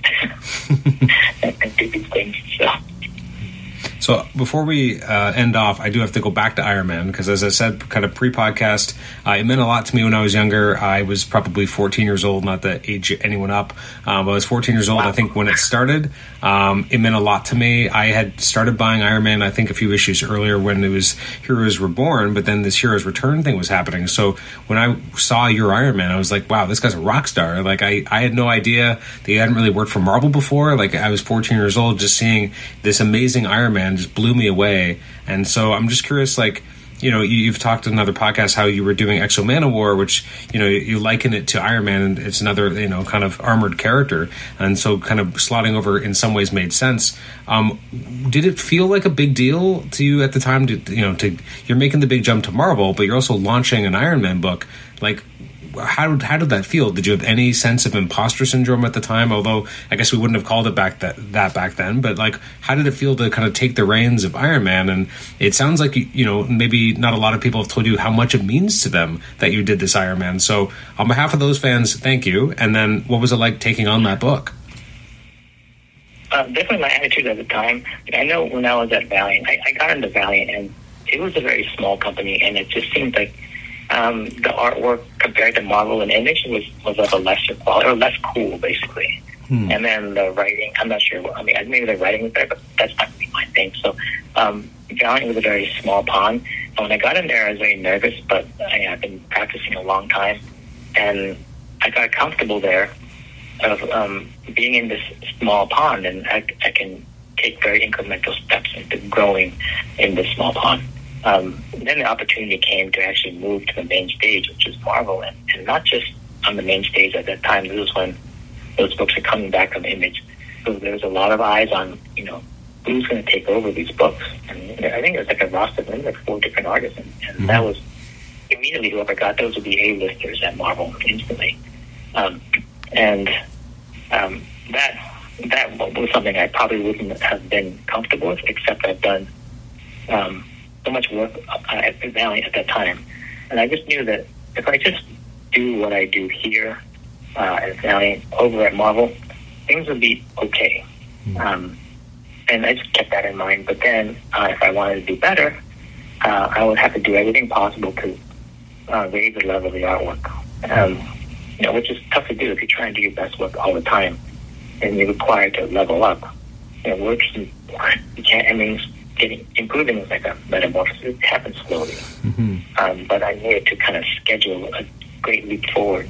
C: and do these things.
A: So before we end off, I do have to go back to Iron Man because, as I said, kind of pre-podcast, it meant a lot to me when I was younger. I was probably 14 years old, not to age anyone up, but I was 14 years old. Wow. I think when it started, it meant a lot to me. I had started buying Iron Man, I think, a few issues earlier when it was Heroes Reborn, but then this Heroes Return thing was happening. So when I saw your Iron Man, I was like, wow, this guy's a rock star. Like, I had no idea that he hadn't really worked for Marvel before. Like, I was 14 years old, just seeing this amazing Iron Man just blew me away. And so I'm just curious, like, you know, you've talked in another podcast how you were doing Exo Manowar, which, you know, you liken it to Iron Man, and it's another, you know, kind of armored character. And so kind of slotting over in some ways made sense. Did it feel like a big deal to you at the time you're making the big jump to Marvel, but you're also launching an Iron Man book? Like, how did that feel? Did you have any sense of imposter syndrome at the time? Although I guess we wouldn't have called it that back then. But like, how did it feel to kind of take the reins of Iron Man? And it sounds like, you know, maybe not a lot of people have told you how much it means to them that you did this Iron Man. So on behalf of those fans, thank you. And then what was it like taking on that book?
C: Definitely my attitude at the time. I know when I was at Valiant, I got into Valiant, and it was a very small company, and it just seemed like the artwork compared to Marvel and Image was of a lesser quality, or less cool, basically. And then the writing, I'm not sure. I mean, maybe the writing was better, but that's not really my thing. So Valiant was a very small pond. And when I got in there, I was very nervous, but I've been practicing a long time. And I got comfortable there of being in this small pond, and I can take very incremental steps into growing in this small pond. Then the opportunity came to actually move to the main stage, which is Marvel, and not just on the main stage at that time. This was when those books are coming back from Image. So there was a lot of eyes on, you know, who's going to take over these books. And I think it was like a roster of like 4 different artists, and that was immediately whoever got those would be A-listers at Marvel instantly. That was something I probably wouldn't have been comfortable with, except I've done so much work at Valiant at that time. And I just knew that if I just do what I do here at Valiant over at Marvel, things would be okay. And I just kept that in mind. But then if I wanted to do better, I would have to do everything possible to raise the level of the artwork, you know, which is tough to do if you try and do your best work all the time and you're required to level up. You know, works, you can't, I mean, improving is like a metamorphosis. It happens slowly. But I needed to kind of schedule a great leap forward.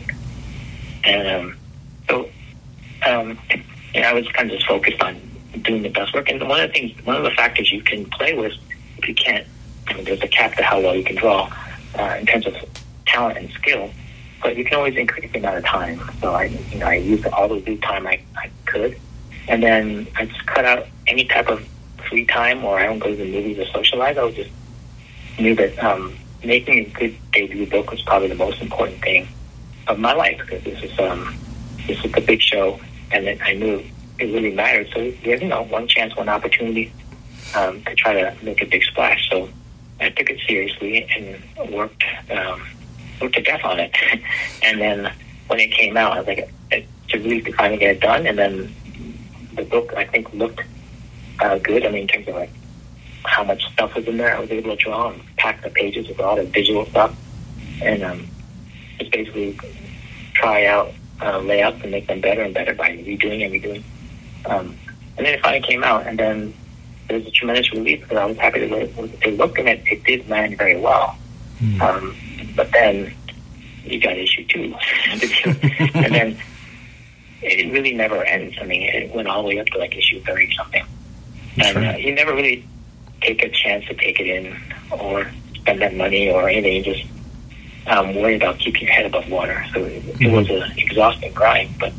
C: And you know, I was kind of just focused on doing the best work. And one of the factors you can play with, if you can't, I mean, there's a cap to how well you can draw in terms of talent and skill, but you can always increase the amount of time. So I used all the lead time I could, and then I just cut out any type of free time, or I don't go to the movies or socialize. I was just knew that making a good debut book was probably the most important thing of my life, because this is a big show, and then I knew it really mattered. So you know, one chance, one opportunity to try to make a big splash. So I took it seriously and worked to death on it. And then when it came out, I was like, it's a relief to finally get it done. And then the book, I think, looked good. I mean, in terms of like how much stuff was in there, I was able to draw and pack the pages with all the visual stuff, and just basically try out layouts and make them better and better by redoing and redoing. And then it finally came out, and then it was a tremendous relief because I was happy to it looked, and it did land very well. But then you got issue 2, and then it really never ends. I mean, it went all the way up to like issue 30 something. And you never really take a chance to take it in or spend that money or anything. You just worry about keeping your head above water. So it was an exhausting grind, but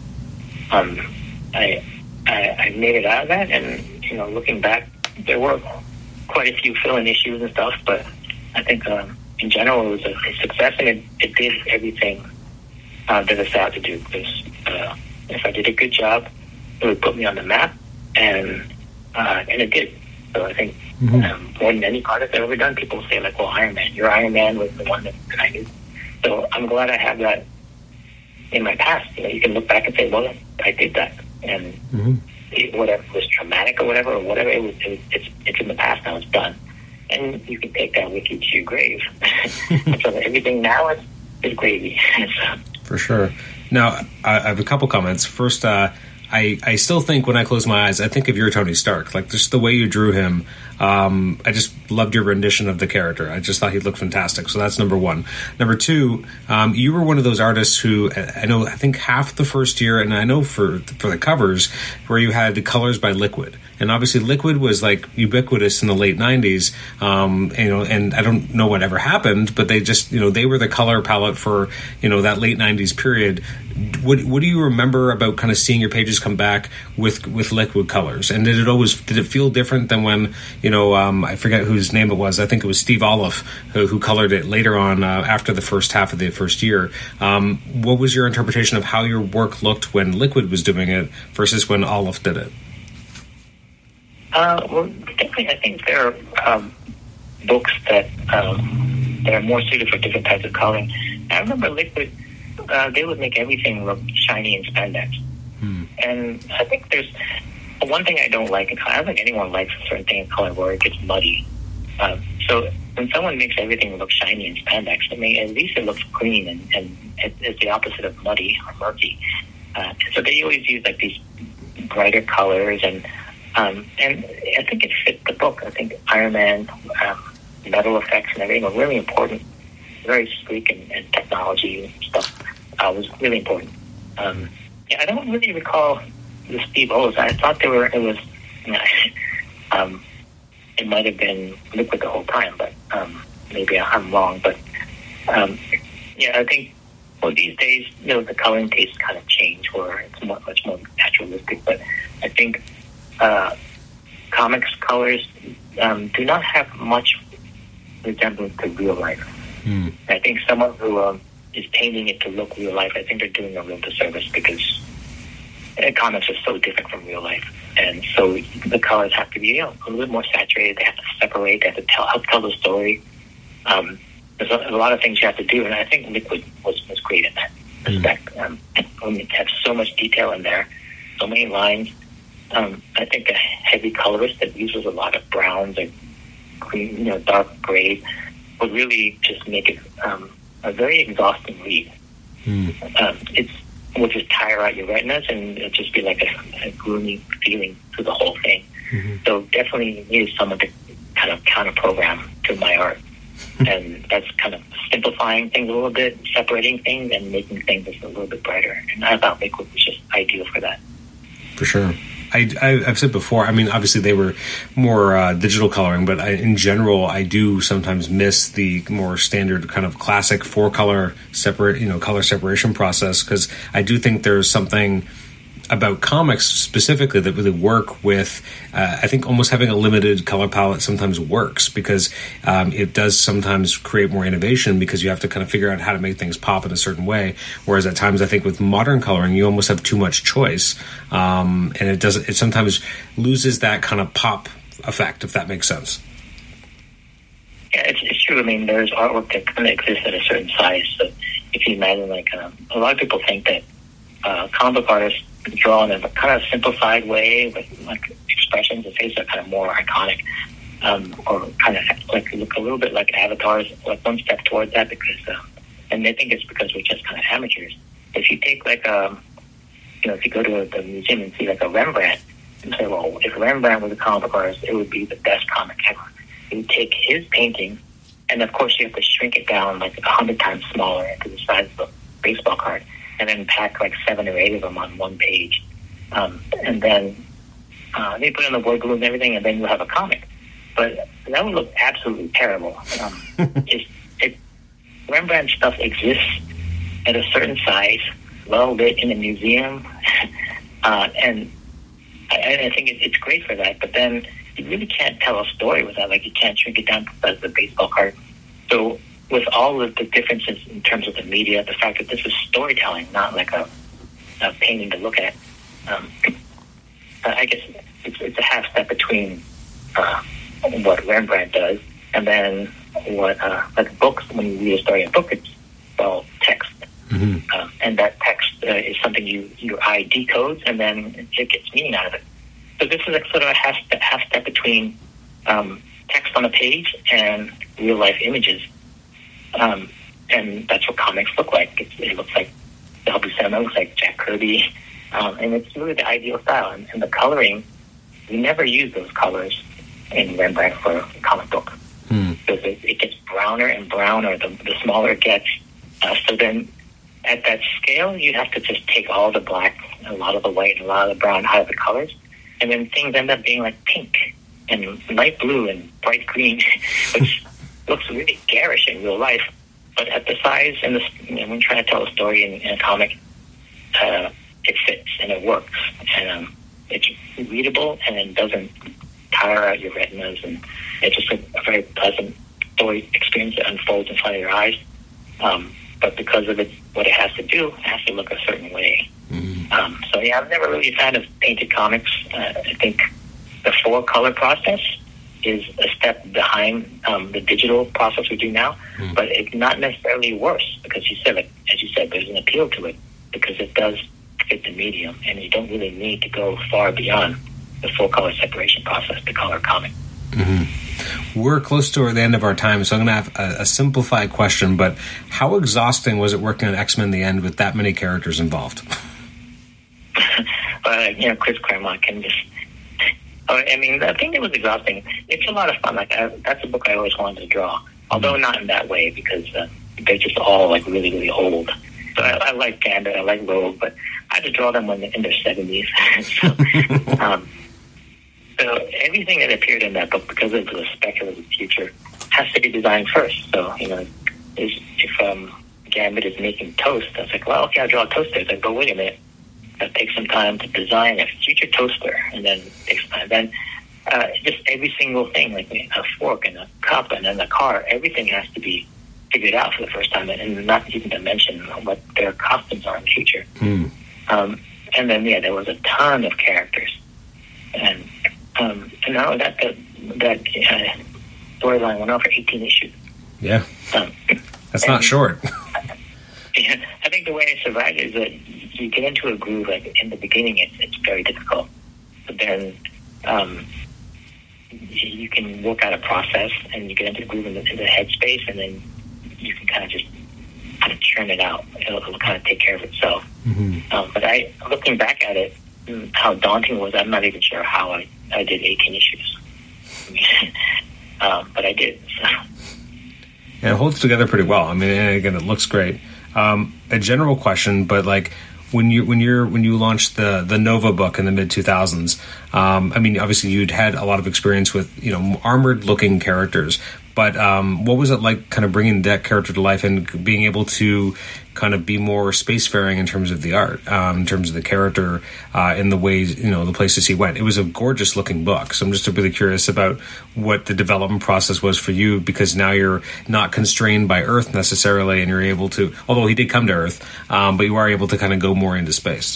C: I made it out of that. And, you know, looking back, there were quite a few fill-in issues and stuff, but I think in general it was a success, and it did everything that it set out to do. Because if I did a good job, it would put me on the map, and it did. So I think more than any artist I've ever done, people say like, "Well, Iron Man, your Iron Man was the one that I knew." So I'm glad I have that in my past. You can look back and say, well, I did that. And whatever was traumatic or whatever, it's in the past now, it's done. And you can take that with you to your grave. So everything now is gravy.
A: For sure. Now, I have a couple comments. First, I still think when I close my eyes, I think of your Tony Stark. Like, just the way you drew him, I just loved your rendition of the character. I just thought he looked fantastic. So that's number one. Number two, you were one of those artists who, I think half the first year, and I know for the covers, where you had the colors by Liquid. And obviously Liquid was like ubiquitous in the late 90s, and I don't know what ever happened, but they just, they were the color palette for, that late 90s period. What do you remember about kind of seeing your pages come back with Liquid colors? And did it feel different than when, I forget whose name it was. I think it was Steve Oliff who colored it later on after the first half of the first year. What was your interpretation of how your work looked when Liquid was doing it versus when Oliff did it?
C: Well, definitely, I think there are books that are more suited for different types of coloring. I remember Liquid, they would make everything look shiny in spandex. And I think there's one thing I don't like in color. I don't think anyone likes a certain thing in color where it gets muddy. So when someone makes everything look shiny in spandex, at least it looks clean and it's the opposite of muddy or murky. So they always use like these brighter colors and I think it fit the book. I think Iron Man, metal effects and everything were really important. Very sleek and technology stuff was really important. I don't really recall the Steve O's. I thought it was it might have been Liquid the whole time, but maybe I'm wrong. But I think these days, the coloring tastes kind of change where it's much more naturalistic. But I think comics colors do not have much resemblance to real life. I think someone who is painting it to look real life, I think they're doing a real disservice because comics are so different from real life. And so the colors have to be a little bit more saturated. They have to separate. They have to help tell the story. There's a lot of things you have to do, and I think Liquid was great in that respect. When you have so much detail in there, so many lines. I think a heavy colorist that uses a lot of browns and green, dark grays would really just make it a very exhausting read. It would just tire out your retinas and it'd just be like a gloomy feeling through the whole thing. So definitely needed someone to kind of counter-program to my art. And that's kind of simplifying things a little bit, separating things, and making things just a little bit brighter. And I thought Liquid was just ideal for that.
A: For sure. I've said before, obviously they were more digital coloring, but in general, I do sometimes miss the more standard kind of classic 4-color color separation process, because I do think there's something about comics specifically that really work with, I think almost having a limited color palette sometimes works because it does sometimes create more innovation because you have to kind of figure out how to make things pop in a certain way. Whereas at times I think with modern coloring, you almost have too much choice. And it sometimes loses that kind of pop effect, if that makes sense.
C: Yeah, it's true. There's artwork that kind of exists at a certain size. So if you imagine, a lot of people think that comic artists draw in a kind of simplified way with expressions and faces that are kind of more iconic, or kind of look a little bit like avatars, one step towards that because, and they think it's because we're just kind of amateurs. If you take if you go to the museum and see a Rembrandt and say, well, if Rembrandt was a comic artist, it would be the best comic ever. You take his painting, and of course you have to shrink it down 100 times smaller into the size of a baseball card, and then pack 7 or 8 of them on one page. And then they put in the word glue and everything, and then you'll have a comic. But that would look absolutely terrible. Rembrandt stuff exists at a certain size, well lit in a museum, and I think it's great for that. But then you really can't tell a story with that. You can't shrink it down to the size of a baseball card. So with all of the differences in terms of the media, the fact that this is storytelling, not a painting to look at, I guess it's a half step between what Rembrandt does and then what books. When you read a story in a book, it's something your eye decodes, and then it gets meaning out of it. So this is like sort of a half step between text on a page and real life images, and that's what comics look like. It looks like Del Buscema, looks like Jack Kirby, and it's really the ideal style. And the coloring, we never use those colors in Rembrandt for a comic book. Because it gets browner and browner the smaller it gets. So then at that scale, you have to just take all the black, a lot of the white, and a lot of the brown out of the colors. And then things end up being like pink and light blue and bright green, which looks really garish in real life. But at the size and when you're trying to tell a story in a comic, it fits and it works. And it's readable and it doesn't tire out your retinas. And it's just a very pleasant story experience that unfolds in front of your eyes. But because of what it has to do, it has to look a certain way. So yeah, I'm never really a fan of painted comics. I think the 4-color process is a step behind the digital process we do now, but it's not necessarily worse because as you said, there's an appeal to it because it does fit the medium, and you don't really need to go far beyond the 4-color separation process to color a comic.
A: We're close to the end of our time, so I'm going to have a simplified question, but how exhausting was it working on X-Men in the end with that many characters involved?
C: Chris Claremont can just... I mean, I think it was exhausting. It's a lot of fun. That's a book I always wanted to draw, although not in that way because they're just all like really, really old. So I like Gambit, I like Rogue, but I had to draw them when they're in their 70s. So everything that appeared in that book, because it was a speculative future, has to be designed first. So, if Gambit is making toast, I was like, well, okay, I'll draw a toaster. It's like, but wait a minute. That takes some time to design a future toaster, and then it takes time. Then just every single thing, like a fork and a cup and then a car, everything has to be figured out for the first time, and not even to mention what their costumes are in the future. And then, there was a ton of characters. And now that storyline went on for 18 issues.
A: Yeah. That's not short.
C: I think the way I survived is that you get into a groove. Like in the beginning, it's very difficult, but then you can work out a process, and you get into a groove in the headspace, and then you can kind of churn it out. It'll kind of take care of itself. But looking back at it, how daunting it was, I'm not even sure how I did 18 issues. But I did. So.
A: Yeah, it holds together pretty well. I mean, and again, it looks great. A general question, but like when you launched the Nova book in the mid 2000s, I mean, obviously you'd had a lot of experience with armored looking characters, but what was it like, kind of bringing that character to life and being able to kind of be more spacefaring in terms of the art, in terms of the character, in the ways the places he went. It was a gorgeous looking book, so I'm just really curious about what the development process was for you, because now you're not constrained by Earth necessarily, and you're able to, although he did come to Earth, but you are able to kind of go more into space.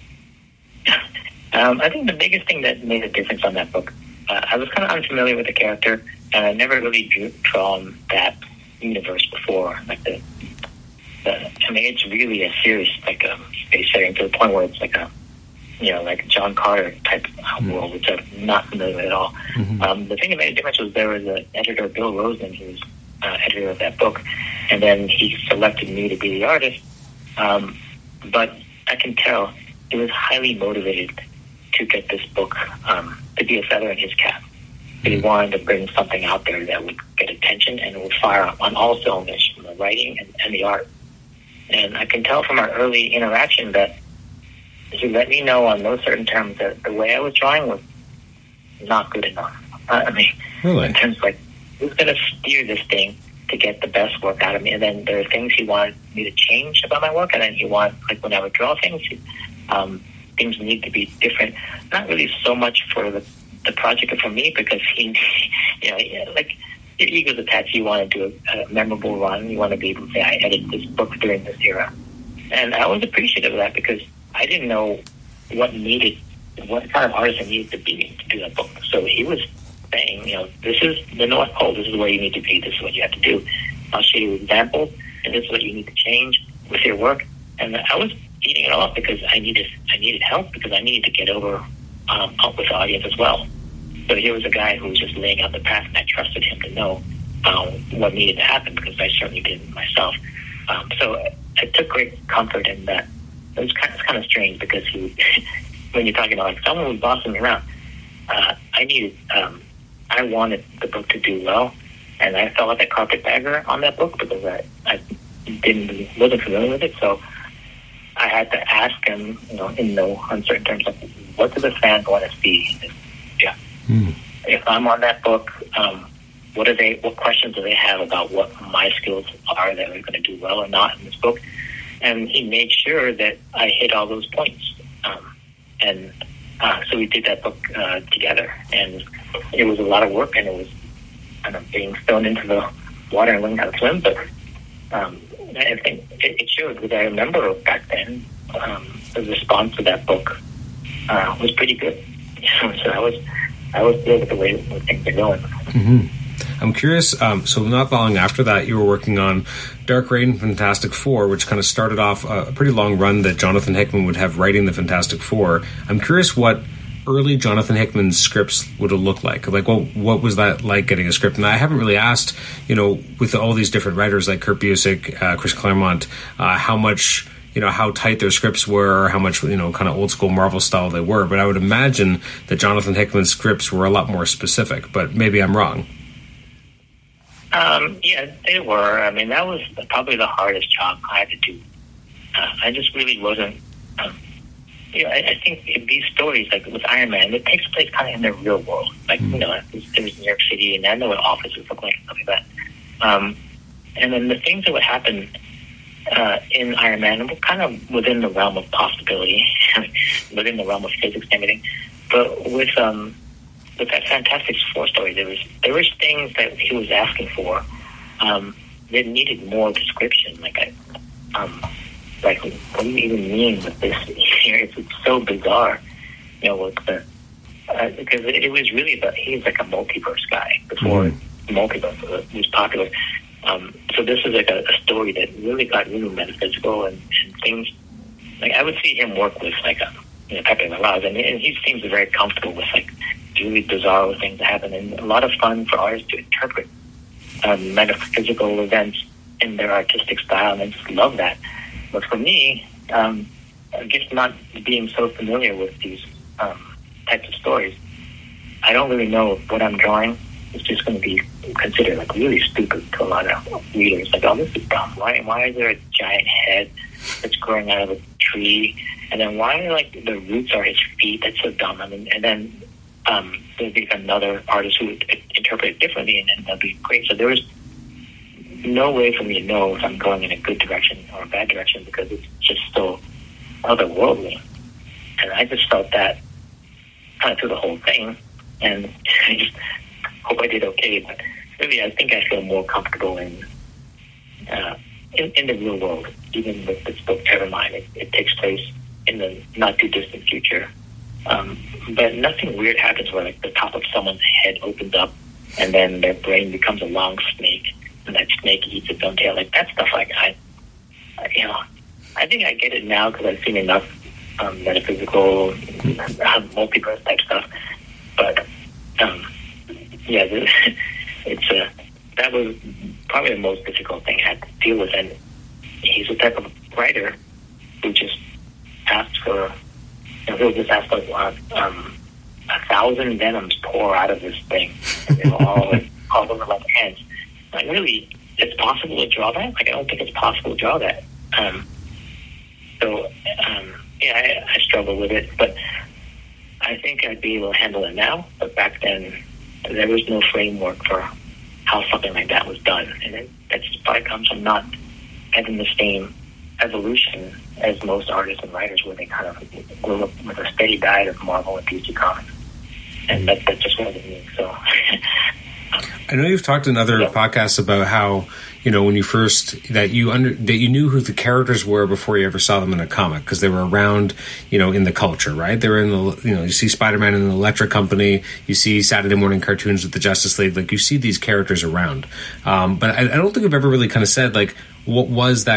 C: I think the biggest thing that made a difference on that book, I was kind of unfamiliar with the character, and I never really drawn that universe before. Like it's really a serious spacefaring, to the point where it's like a like John Carter type world, which I'm not familiar with at all. The thing that made a difference was there was an editor, Bill Rosen, who was editor of that book, and then he selected me to be the artist. But I can tell he was highly motivated to get this book to be a feather in his cap. He wanted to bring something out there that would get attention and it would fire on all cylinders, from the writing and the art. And I can tell from our early interaction that he let me know on those certain terms that the way I was drawing was not good enough.
A: Really?
C: In terms of he was going to steer this thing to get the best work out of me. And then there are things he wanted me to change about my work. And then he wanted, when I would draw things, things need to be different. Not really so much for the project, but for me, because he, your ego's attached. You want to do a memorable run. You want to be able to say, I edited this book during this era. And I was appreciative of that because I didn't know what kind of artist I needed to be to do that book. So he was saying, this is the North Pole. This is where you need to be. This is what you have to do. I'll show you examples, and this is what you need to change with your work. And I was eating it all up because I needed help because I needed to get over up with the audience as well. So here was a guy who was just laying out the path, and I trusted him to know what needed to happen because I certainly didn't myself. So I took great comfort in that. It's kind of strange because when you're talking about like someone who's bossing me around, I wanted the book to do well, and I felt like a carpetbagger on that book because I wasn't familiar with it. So I had to ask him, in no uncertain terms, like, what do the fans want to see? Yeah. If I'm on that book, what questions do they have about what my skills are that are going to do well or not in this book? And he made sure that I hit all those points. So we did that book together, and it was a lot of work, and it was kind of being thrown into the water and learning how to swim. But I think it showed, because I remember back then the response to that book was pretty good. So I was good with the way things are going.
A: Mm-hmm. I'm curious, so not long after that, you were working on Dark Reign and Fantastic Four, which kind of started off a pretty long run that Jonathan Hickman would have writing the Fantastic Four. I'm curious what early Jonathan Hickman's scripts would have looked like. Like, what was that like, getting a script? And I haven't really asked, with all these different writers like Kurt Busiek, Chris Claremont, how much, how tight their scripts were, or how much, kind of old school Marvel style they were. But I would imagine that Jonathan Hickman's scripts were a lot more specific, but maybe I'm wrong.
C: Yeah, they were. I mean, that was probably the hardest job I had to do. I just really wasn't. I think these stories, like with Iron Man, it takes place kind of in the real world. Like, there's New York City, and I know what offices look like and stuff like that. And then the things that would happen in Iron Man were kind of within the realm of possibility, within the realm of physics and everything. But with that Fantastic Four story, there was things that he was asking for that needed more description. Like, what do you even mean with this? It's so bizarre, with because it was really he's like a multiverse guy before multiverse was popular. So this is like a story that really got really metaphysical and things. Like, I would see him work with like Pepe Larraz, and he seems very comfortable with like really bizarre things that happen, and a lot of fun for artists to interpret metaphysical events in their artistic style, and I just love that. But for me, I guess not being so familiar with these types of stories, I don't really know what I'm drawing. It's just going to be considered like really stupid to a lot of readers. Like, oh, this is dumb. Why is there a giant head that's growing out of a tree? And then why like the roots are his feet? That's so dumb. I mean, and then there'll be another artist who would interpret it differently, and then that'll be great. So there was no way for me to know if I'm going in a good direction or a bad direction because it's just so otherworldly. And I just felt that kind of through the whole thing, and I just hope I did okay. But really, I think I feel more comfortable in the real world, even with this book, Evermind. It takes place in the not too distant future. But nothing weird happens where like the top of someone's head opens up and then their brain becomes a long snake and that snake eats its own tail. Like that stuff, like I think I get it now because I've seen enough metaphysical, multiverse type stuff. But that was probably the most difficult thing I had to deal with. And he's the type of writer who just asks for. He'll just ask like 1,000 venoms pour out of this thing, and they're all over my hands. Like, really, it's possible to draw that? Like, I don't think it's possible to draw that. I struggle with it, but I think I'd be able to handle it now. But back then, there was no framework for how something like that was done, and that just probably comes from not having the same evolution as most artists and writers, where they kind of grew up with a steady diet of Marvel and DC comics, and that just wasn't me. So
A: I know you've talked in other podcasts about how when you first that you knew who the characters were before you ever saw them in a comic because they were around in the culture, right? They were in the you see Spider-Man in the Electric Company, you see Saturday morning cartoons with the Justice League, like you see these characters around. But I don't think I've ever really kind of said like what was that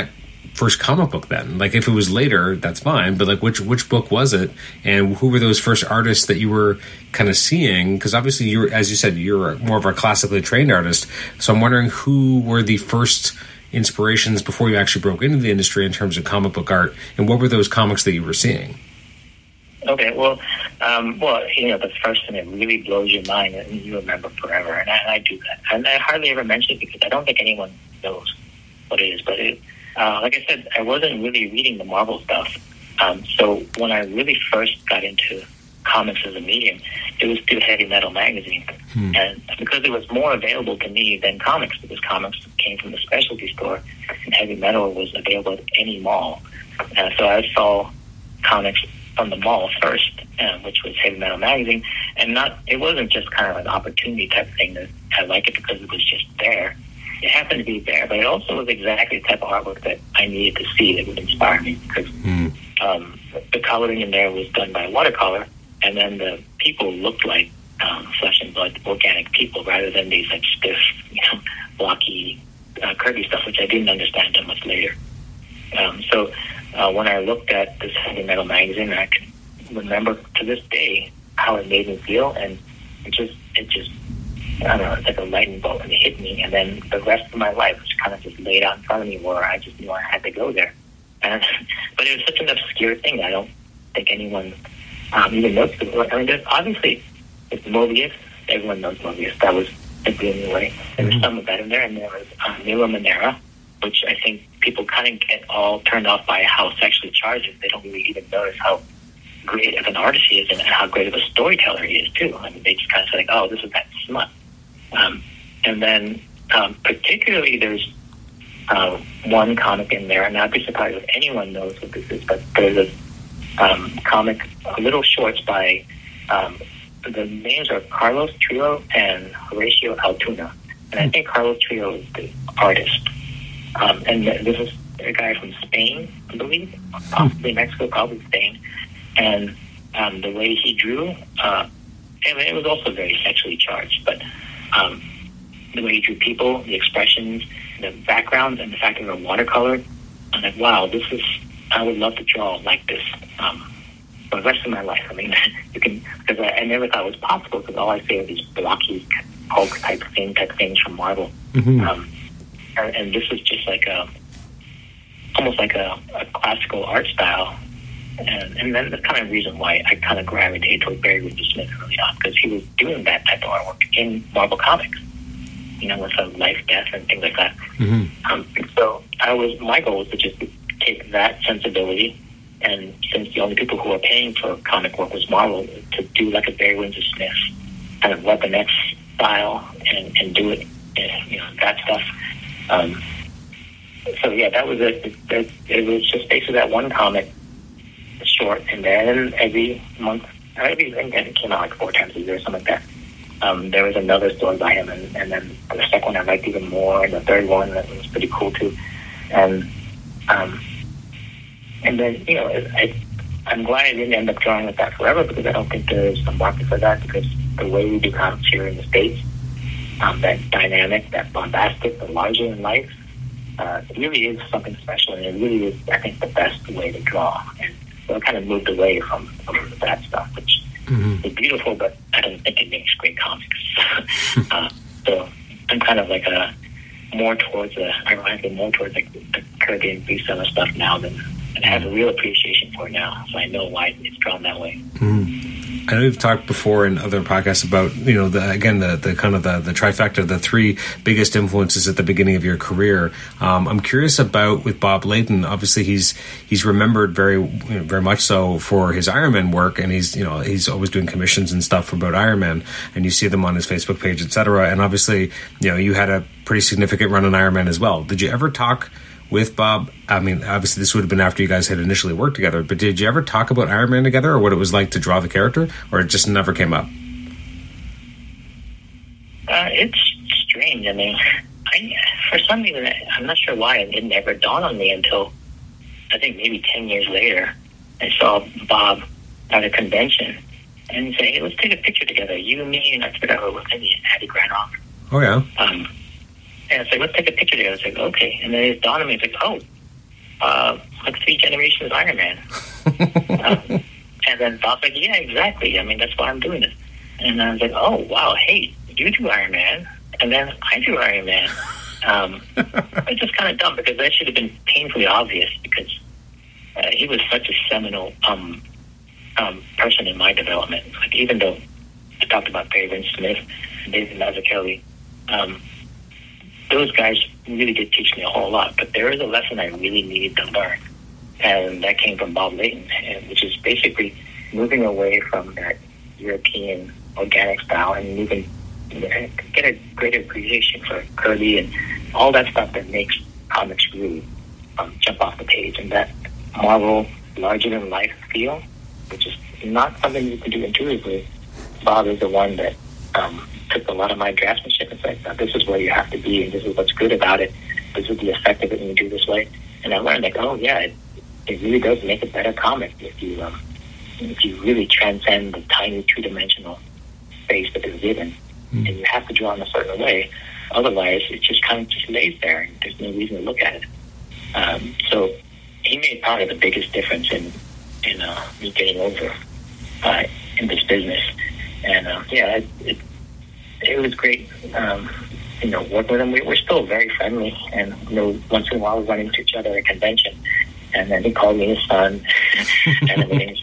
A: first comic book then? Like, if it was later, that's fine, but like, which book was it, and who were those first artists that you were kind of seeing? Because obviously, you're, as you said, you're more of a classically trained artist. So I'm wondering who were the first inspirations before you actually broke into the industry in terms of comic book art, and what were those comics that you were seeing?
C: Okay, well, the first thing that really blows your mind and you remember forever, and I do that. And I hardly ever mention it because I don't think anyone knows what it is. But like I said, I wasn't really reading the Marvel stuff. So when I really first got into comics as a medium, it was through Heavy Metal magazine. And because it was more available to me than comics, because comics came from the specialty store, and Heavy Metal was available at any mall. So I saw comics from the mall first, which was Heavy Metal magazine, and it wasn't just kind of an opportunity type thing that I like it because it was just there. It happened to be there, but it also was exactly the type of artwork that I needed to see that would inspire me, because the coloring in there was done by watercolor, and then the people looked like flesh and blood organic people rather than these like stiff, blocky, curvy stuff, which I didn't understand until much later. So when I looked at this Heavy Metal magazine, I can remember to this day how it made me feel, and it just I don't know, it's like a lightning bolt, and it hit me, and then the rest of my life was kind of just laid out in front of me where I just knew I had to go there. But it was such an obscure thing that I don't think anyone even knows. I mean, there's obviously it's Mobius. Everyone knows Mobius. That was the only way. And there's some of that in there, and there was Milo Manera, which I think people kind of get all turned off by how sexually charged it is. They don't really even notice how great of an artist he is and how great of a storyteller he is, too. I mean, they just kind of say, like, oh, this is that smut. And then particularly there's one comic in there, and I'd be surprised if anyone knows what this is, but there's a comic, Little Shorts by, the names are Carlos Trillo and Horacio Altuna. And I think Carlos Trillo is the artist. And this is a guy from Spain, I believe, possibly Mexico, probably Spain. And the way he drew, it was also very sexually charged, but the way he drew people, the expressions, the backgrounds, and the fact that they're watercolored, I'm like, wow, I would love to draw like this for the rest of my life. I mean, because I never thought it was possible, because all I see are these blocky Hulk type things from Marvel. And this is just like almost like a classical art style. And then the kind of reason why I kind of gravitated toward Barry Windsor Smith early on, because he was doing that type of artwork in Marvel Comics, with life, death, and things like that. So my goal was to just take that sensibility, and since the only people who were paying for comic work was Marvel, to do like a Barry Windsor Smith, kind of Weapon X style, and do it, that stuff. So yeah, that was it. It was just basically that one comic short, and then every month, and it came out like 4 times a year or something like that. There was another story by him, and then the second one I liked even more, and the third one that was pretty cool too. And then I'm glad I didn't end up drawing with that forever, because I don't think there's a market for that, because the way we do comics here in the States, that dynamic, that bombastic, the larger than life, it really is something special, and it really is, I think, the best way to draw. And so I kind of moved away from that stuff, which is beautiful, but I don't think it makes great comics. So I'm kind of like ironically more towards like the Caribbean freestyle stuff now, and I have a real appreciation for it now, so I know why it's drawn that way.
A: I know you've talked before in other podcasts about, the kind of the trifecta, the 3 biggest influences at the beginning of your career. I'm curious about with Bob Layton. Obviously, he's remembered very, very much so for his Iron Man work, and he's always doing commissions and stuff about Iron Man, and you see them on his Facebook page, etc. And obviously, you had a pretty significant run on Iron Man as well. Did you ever talk with Bob? I mean, obviously this would have been after you guys had initially worked together, but did you ever talk about Iron Man together, or what it was like to draw the character, or it just never came up?
C: It's strange. I mean, for some reason, I'm not sure why, it never dawned on me until I think maybe 10 years later. I saw Bob at a convention, and he said, hey, let's take a picture together, you, me, and I forgot who it was, maybe Abby Granoff.
A: Oh, yeah.
C: And it's like, let's take a picture together. It's like, okay. And then it dawned on me, it's like, oh, like 3 generations of Iron Man. And then Bob's like, yeah, exactly. I mean, that's why I'm doing this. And I was like, oh, wow, hey, you do Iron Man, and then I do Iron Man. It's just kind of dumb because that should have been painfully obvious because he was such a seminal person in my development. Like, even though I talked about Barry Windsor-Smith and David Mazzucchelli, those guys really did teach me a whole lot. But there is a lesson I really needed to learn, and that came from Bob Layton, which is basically moving away from that European organic style and moving, get a greater appreciation for Kirby and all that stuff that makes comics really jump off the page, and that Marvel larger-than-life feel, which is not something you can do intuitively. Bob is the one that took a lot of my draftsmanship and said, this is where you have to be, and this is what's good about it. This is the effect of it when you do this way. And I learned, like, oh, yeah, it really does make a better comic if you really transcend the tiny two-dimensional space that is given. And you have to draw in a certain way. Otherwise, it just kind of just lays there, and there's no reason to look at it. So he made probably the biggest difference in me getting over in this business. And it was great. Working with him, we're still very friendly, and once in a while we run into each other at a convention, and then he called me his son, and everything.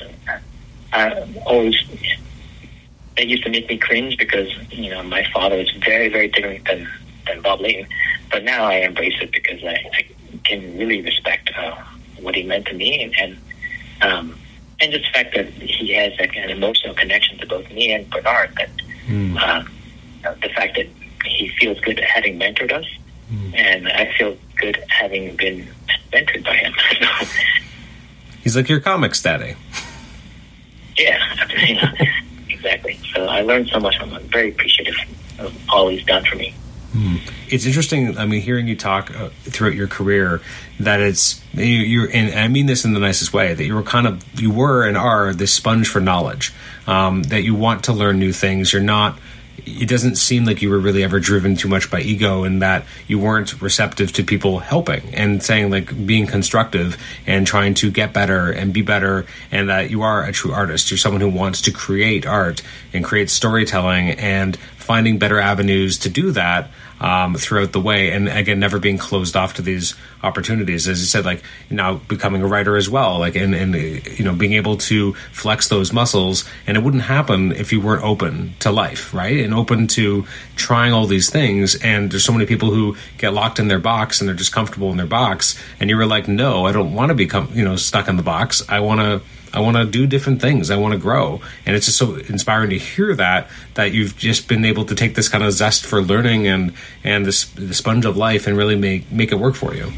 C: It used to make me cringe because my father is very, very different than Bob Layton, but now I embrace it because I can really respect what he meant to me, and just the fact that he has an emotional connection to both me and Bernard. That the fact that he feels good having mentored us, and I feel good having been mentored by him.
A: He's like your comics daddy.
C: Yeah, exactly. So I learned so much from him. I'm very appreciative of all he's done for me.
A: It's interesting. I mean, hearing you talk throughout your career, that it's you're, and I mean this in the nicest way, that you were and are this sponge for knowledge. That you want to learn new things. You're not. It doesn't seem like you were really ever driven too much by ego, and that you weren't receptive to people helping and saying, like, being constructive and trying to get better and be better, and that you are a true artist. You're someone who wants to create art and create storytelling and finding better avenues to do that throughout the way, and again, never being closed off to these opportunities. As you said, like, now becoming a writer as well, like, and being able to flex those muscles, and it wouldn't happen if you weren't open to life, right? And open to trying all these things. And there's so many people who get locked in their box and they're just comfortable in their box, and you were like, no, I don't want to be stuck in the box. I want to do different things. I want to grow. And it's just so inspiring to hear that you've just been able to take this kind of zest for learning and the sponge of life and really make it work for you.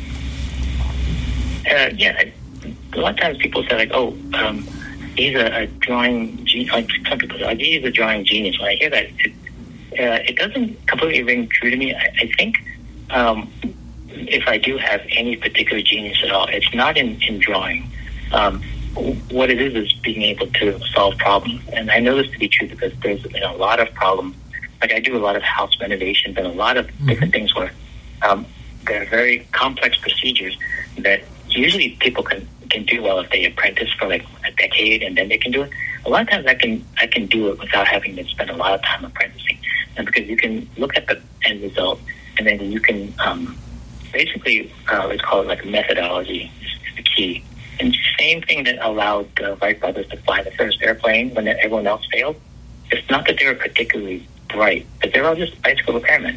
C: A lot of times people say, like, oh, he's a drawing genius. Like, some people say, like, he's a drawing genius. When I hear that, it doesn't completely ring true to me. I think if I do have any particular genius at all, it's not in drawing. What it is being able to solve problems. And I know this to be true because there's been a lot of problems. Like, I do a lot of house renovations and a lot of different things where there are very complex procedures that usually people can do well if they apprentice for like a decade and then they can do it. A lot of times I can do it without having to spend a lot of time apprenticing. And because you can look at the end result, and then you can basically, let's call it like methodology is the key. And same thing that allowed the Wright brothers to fly the first airplane when everyone else failed. It's not that they were particularly bright, but they're all just bicycle repairmen.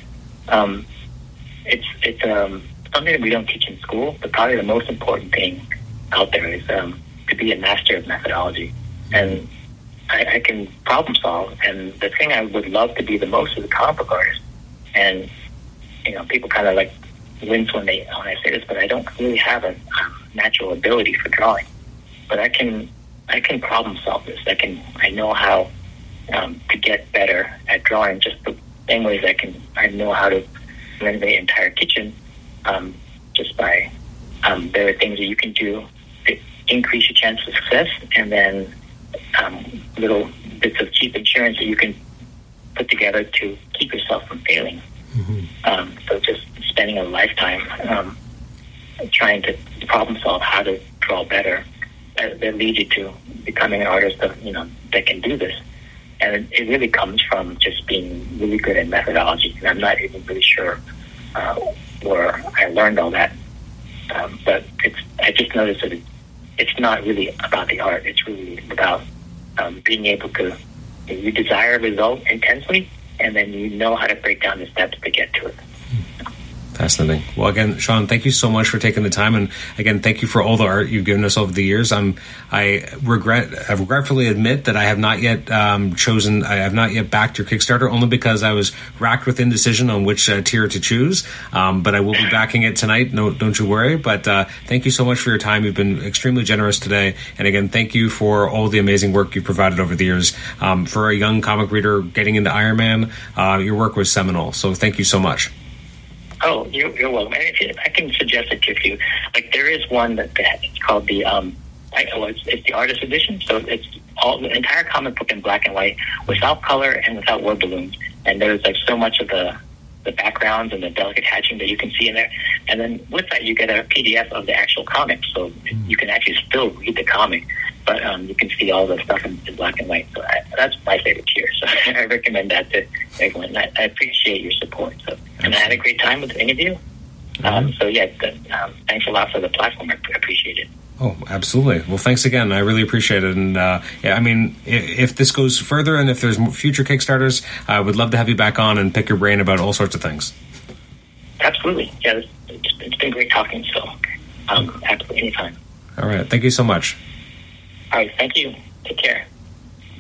C: It's something that we don't teach in school, but probably the most important thing out there is to be a master of methodology. And I can problem solve, and the thing I would love to be the most is a comic book artist. And people kind of like wince when I say this, but I don't really have a natural ability for drawing. But I can problem solve this. I know how to get better at drawing, just the same ways I know how to renovate an entire kitchen, just by there are things that you can do to increase your chance of success, and then little bits of cheap insurance that you can put together to keep yourself from failing. So just spending a lifetime trying to problem solve how to draw better that lead you to becoming an artist that can do this. And it really comes from just being really good at methodology. And I'm not even really sure where I learned all that. But I just noticed that it's not really about the art. It's really about being able to, you desire a result intensely, and then you know how to break down the steps to get to it.
A: Fascinating. Well, again, Sean, thank you so much for taking the time, and again, thank you for all the art you've given us over the years. I regretfully admit that I have not yet I have not yet backed your Kickstarter, only because I was racked with indecision on which tier to choose. But I will be backing it tonight. No, don't you worry. But thank you so much for your time. You've been extremely generous today, and again, thank you for all the amazing work you've provided over the years. For a young comic reader getting into Iron Man, your work was seminal. So thank you so much.
C: Oh, you're welcome. And I can suggest it to you. Like, there is one it's called the it's the artist edition. So it's the entire comic book in black and white, without color and without word balloons. And there's like so much of the backgrounds and the delicate hatching that you can see in there. And then with that, you get a PDF of the actual comic, so you can actually still read the comic, but you can see all the stuff in black and white. So that's my favorite tier. So I recommend that to everyone. I appreciate your support. So, and I had a great time with the interview. So yeah, thanks a lot for the platform. I appreciate it.
A: Oh, absolutely. Well, thanks again. I really appreciate it. And yeah, I mean, if this goes further and if there's future Kickstarters, I would love to have you back on and pick your brain about all sorts of things.
C: Absolutely. Yeah, it's been great talking. So absolutely, anytime.
A: All right. Thank you so much.
C: All right. Thank you. Take care.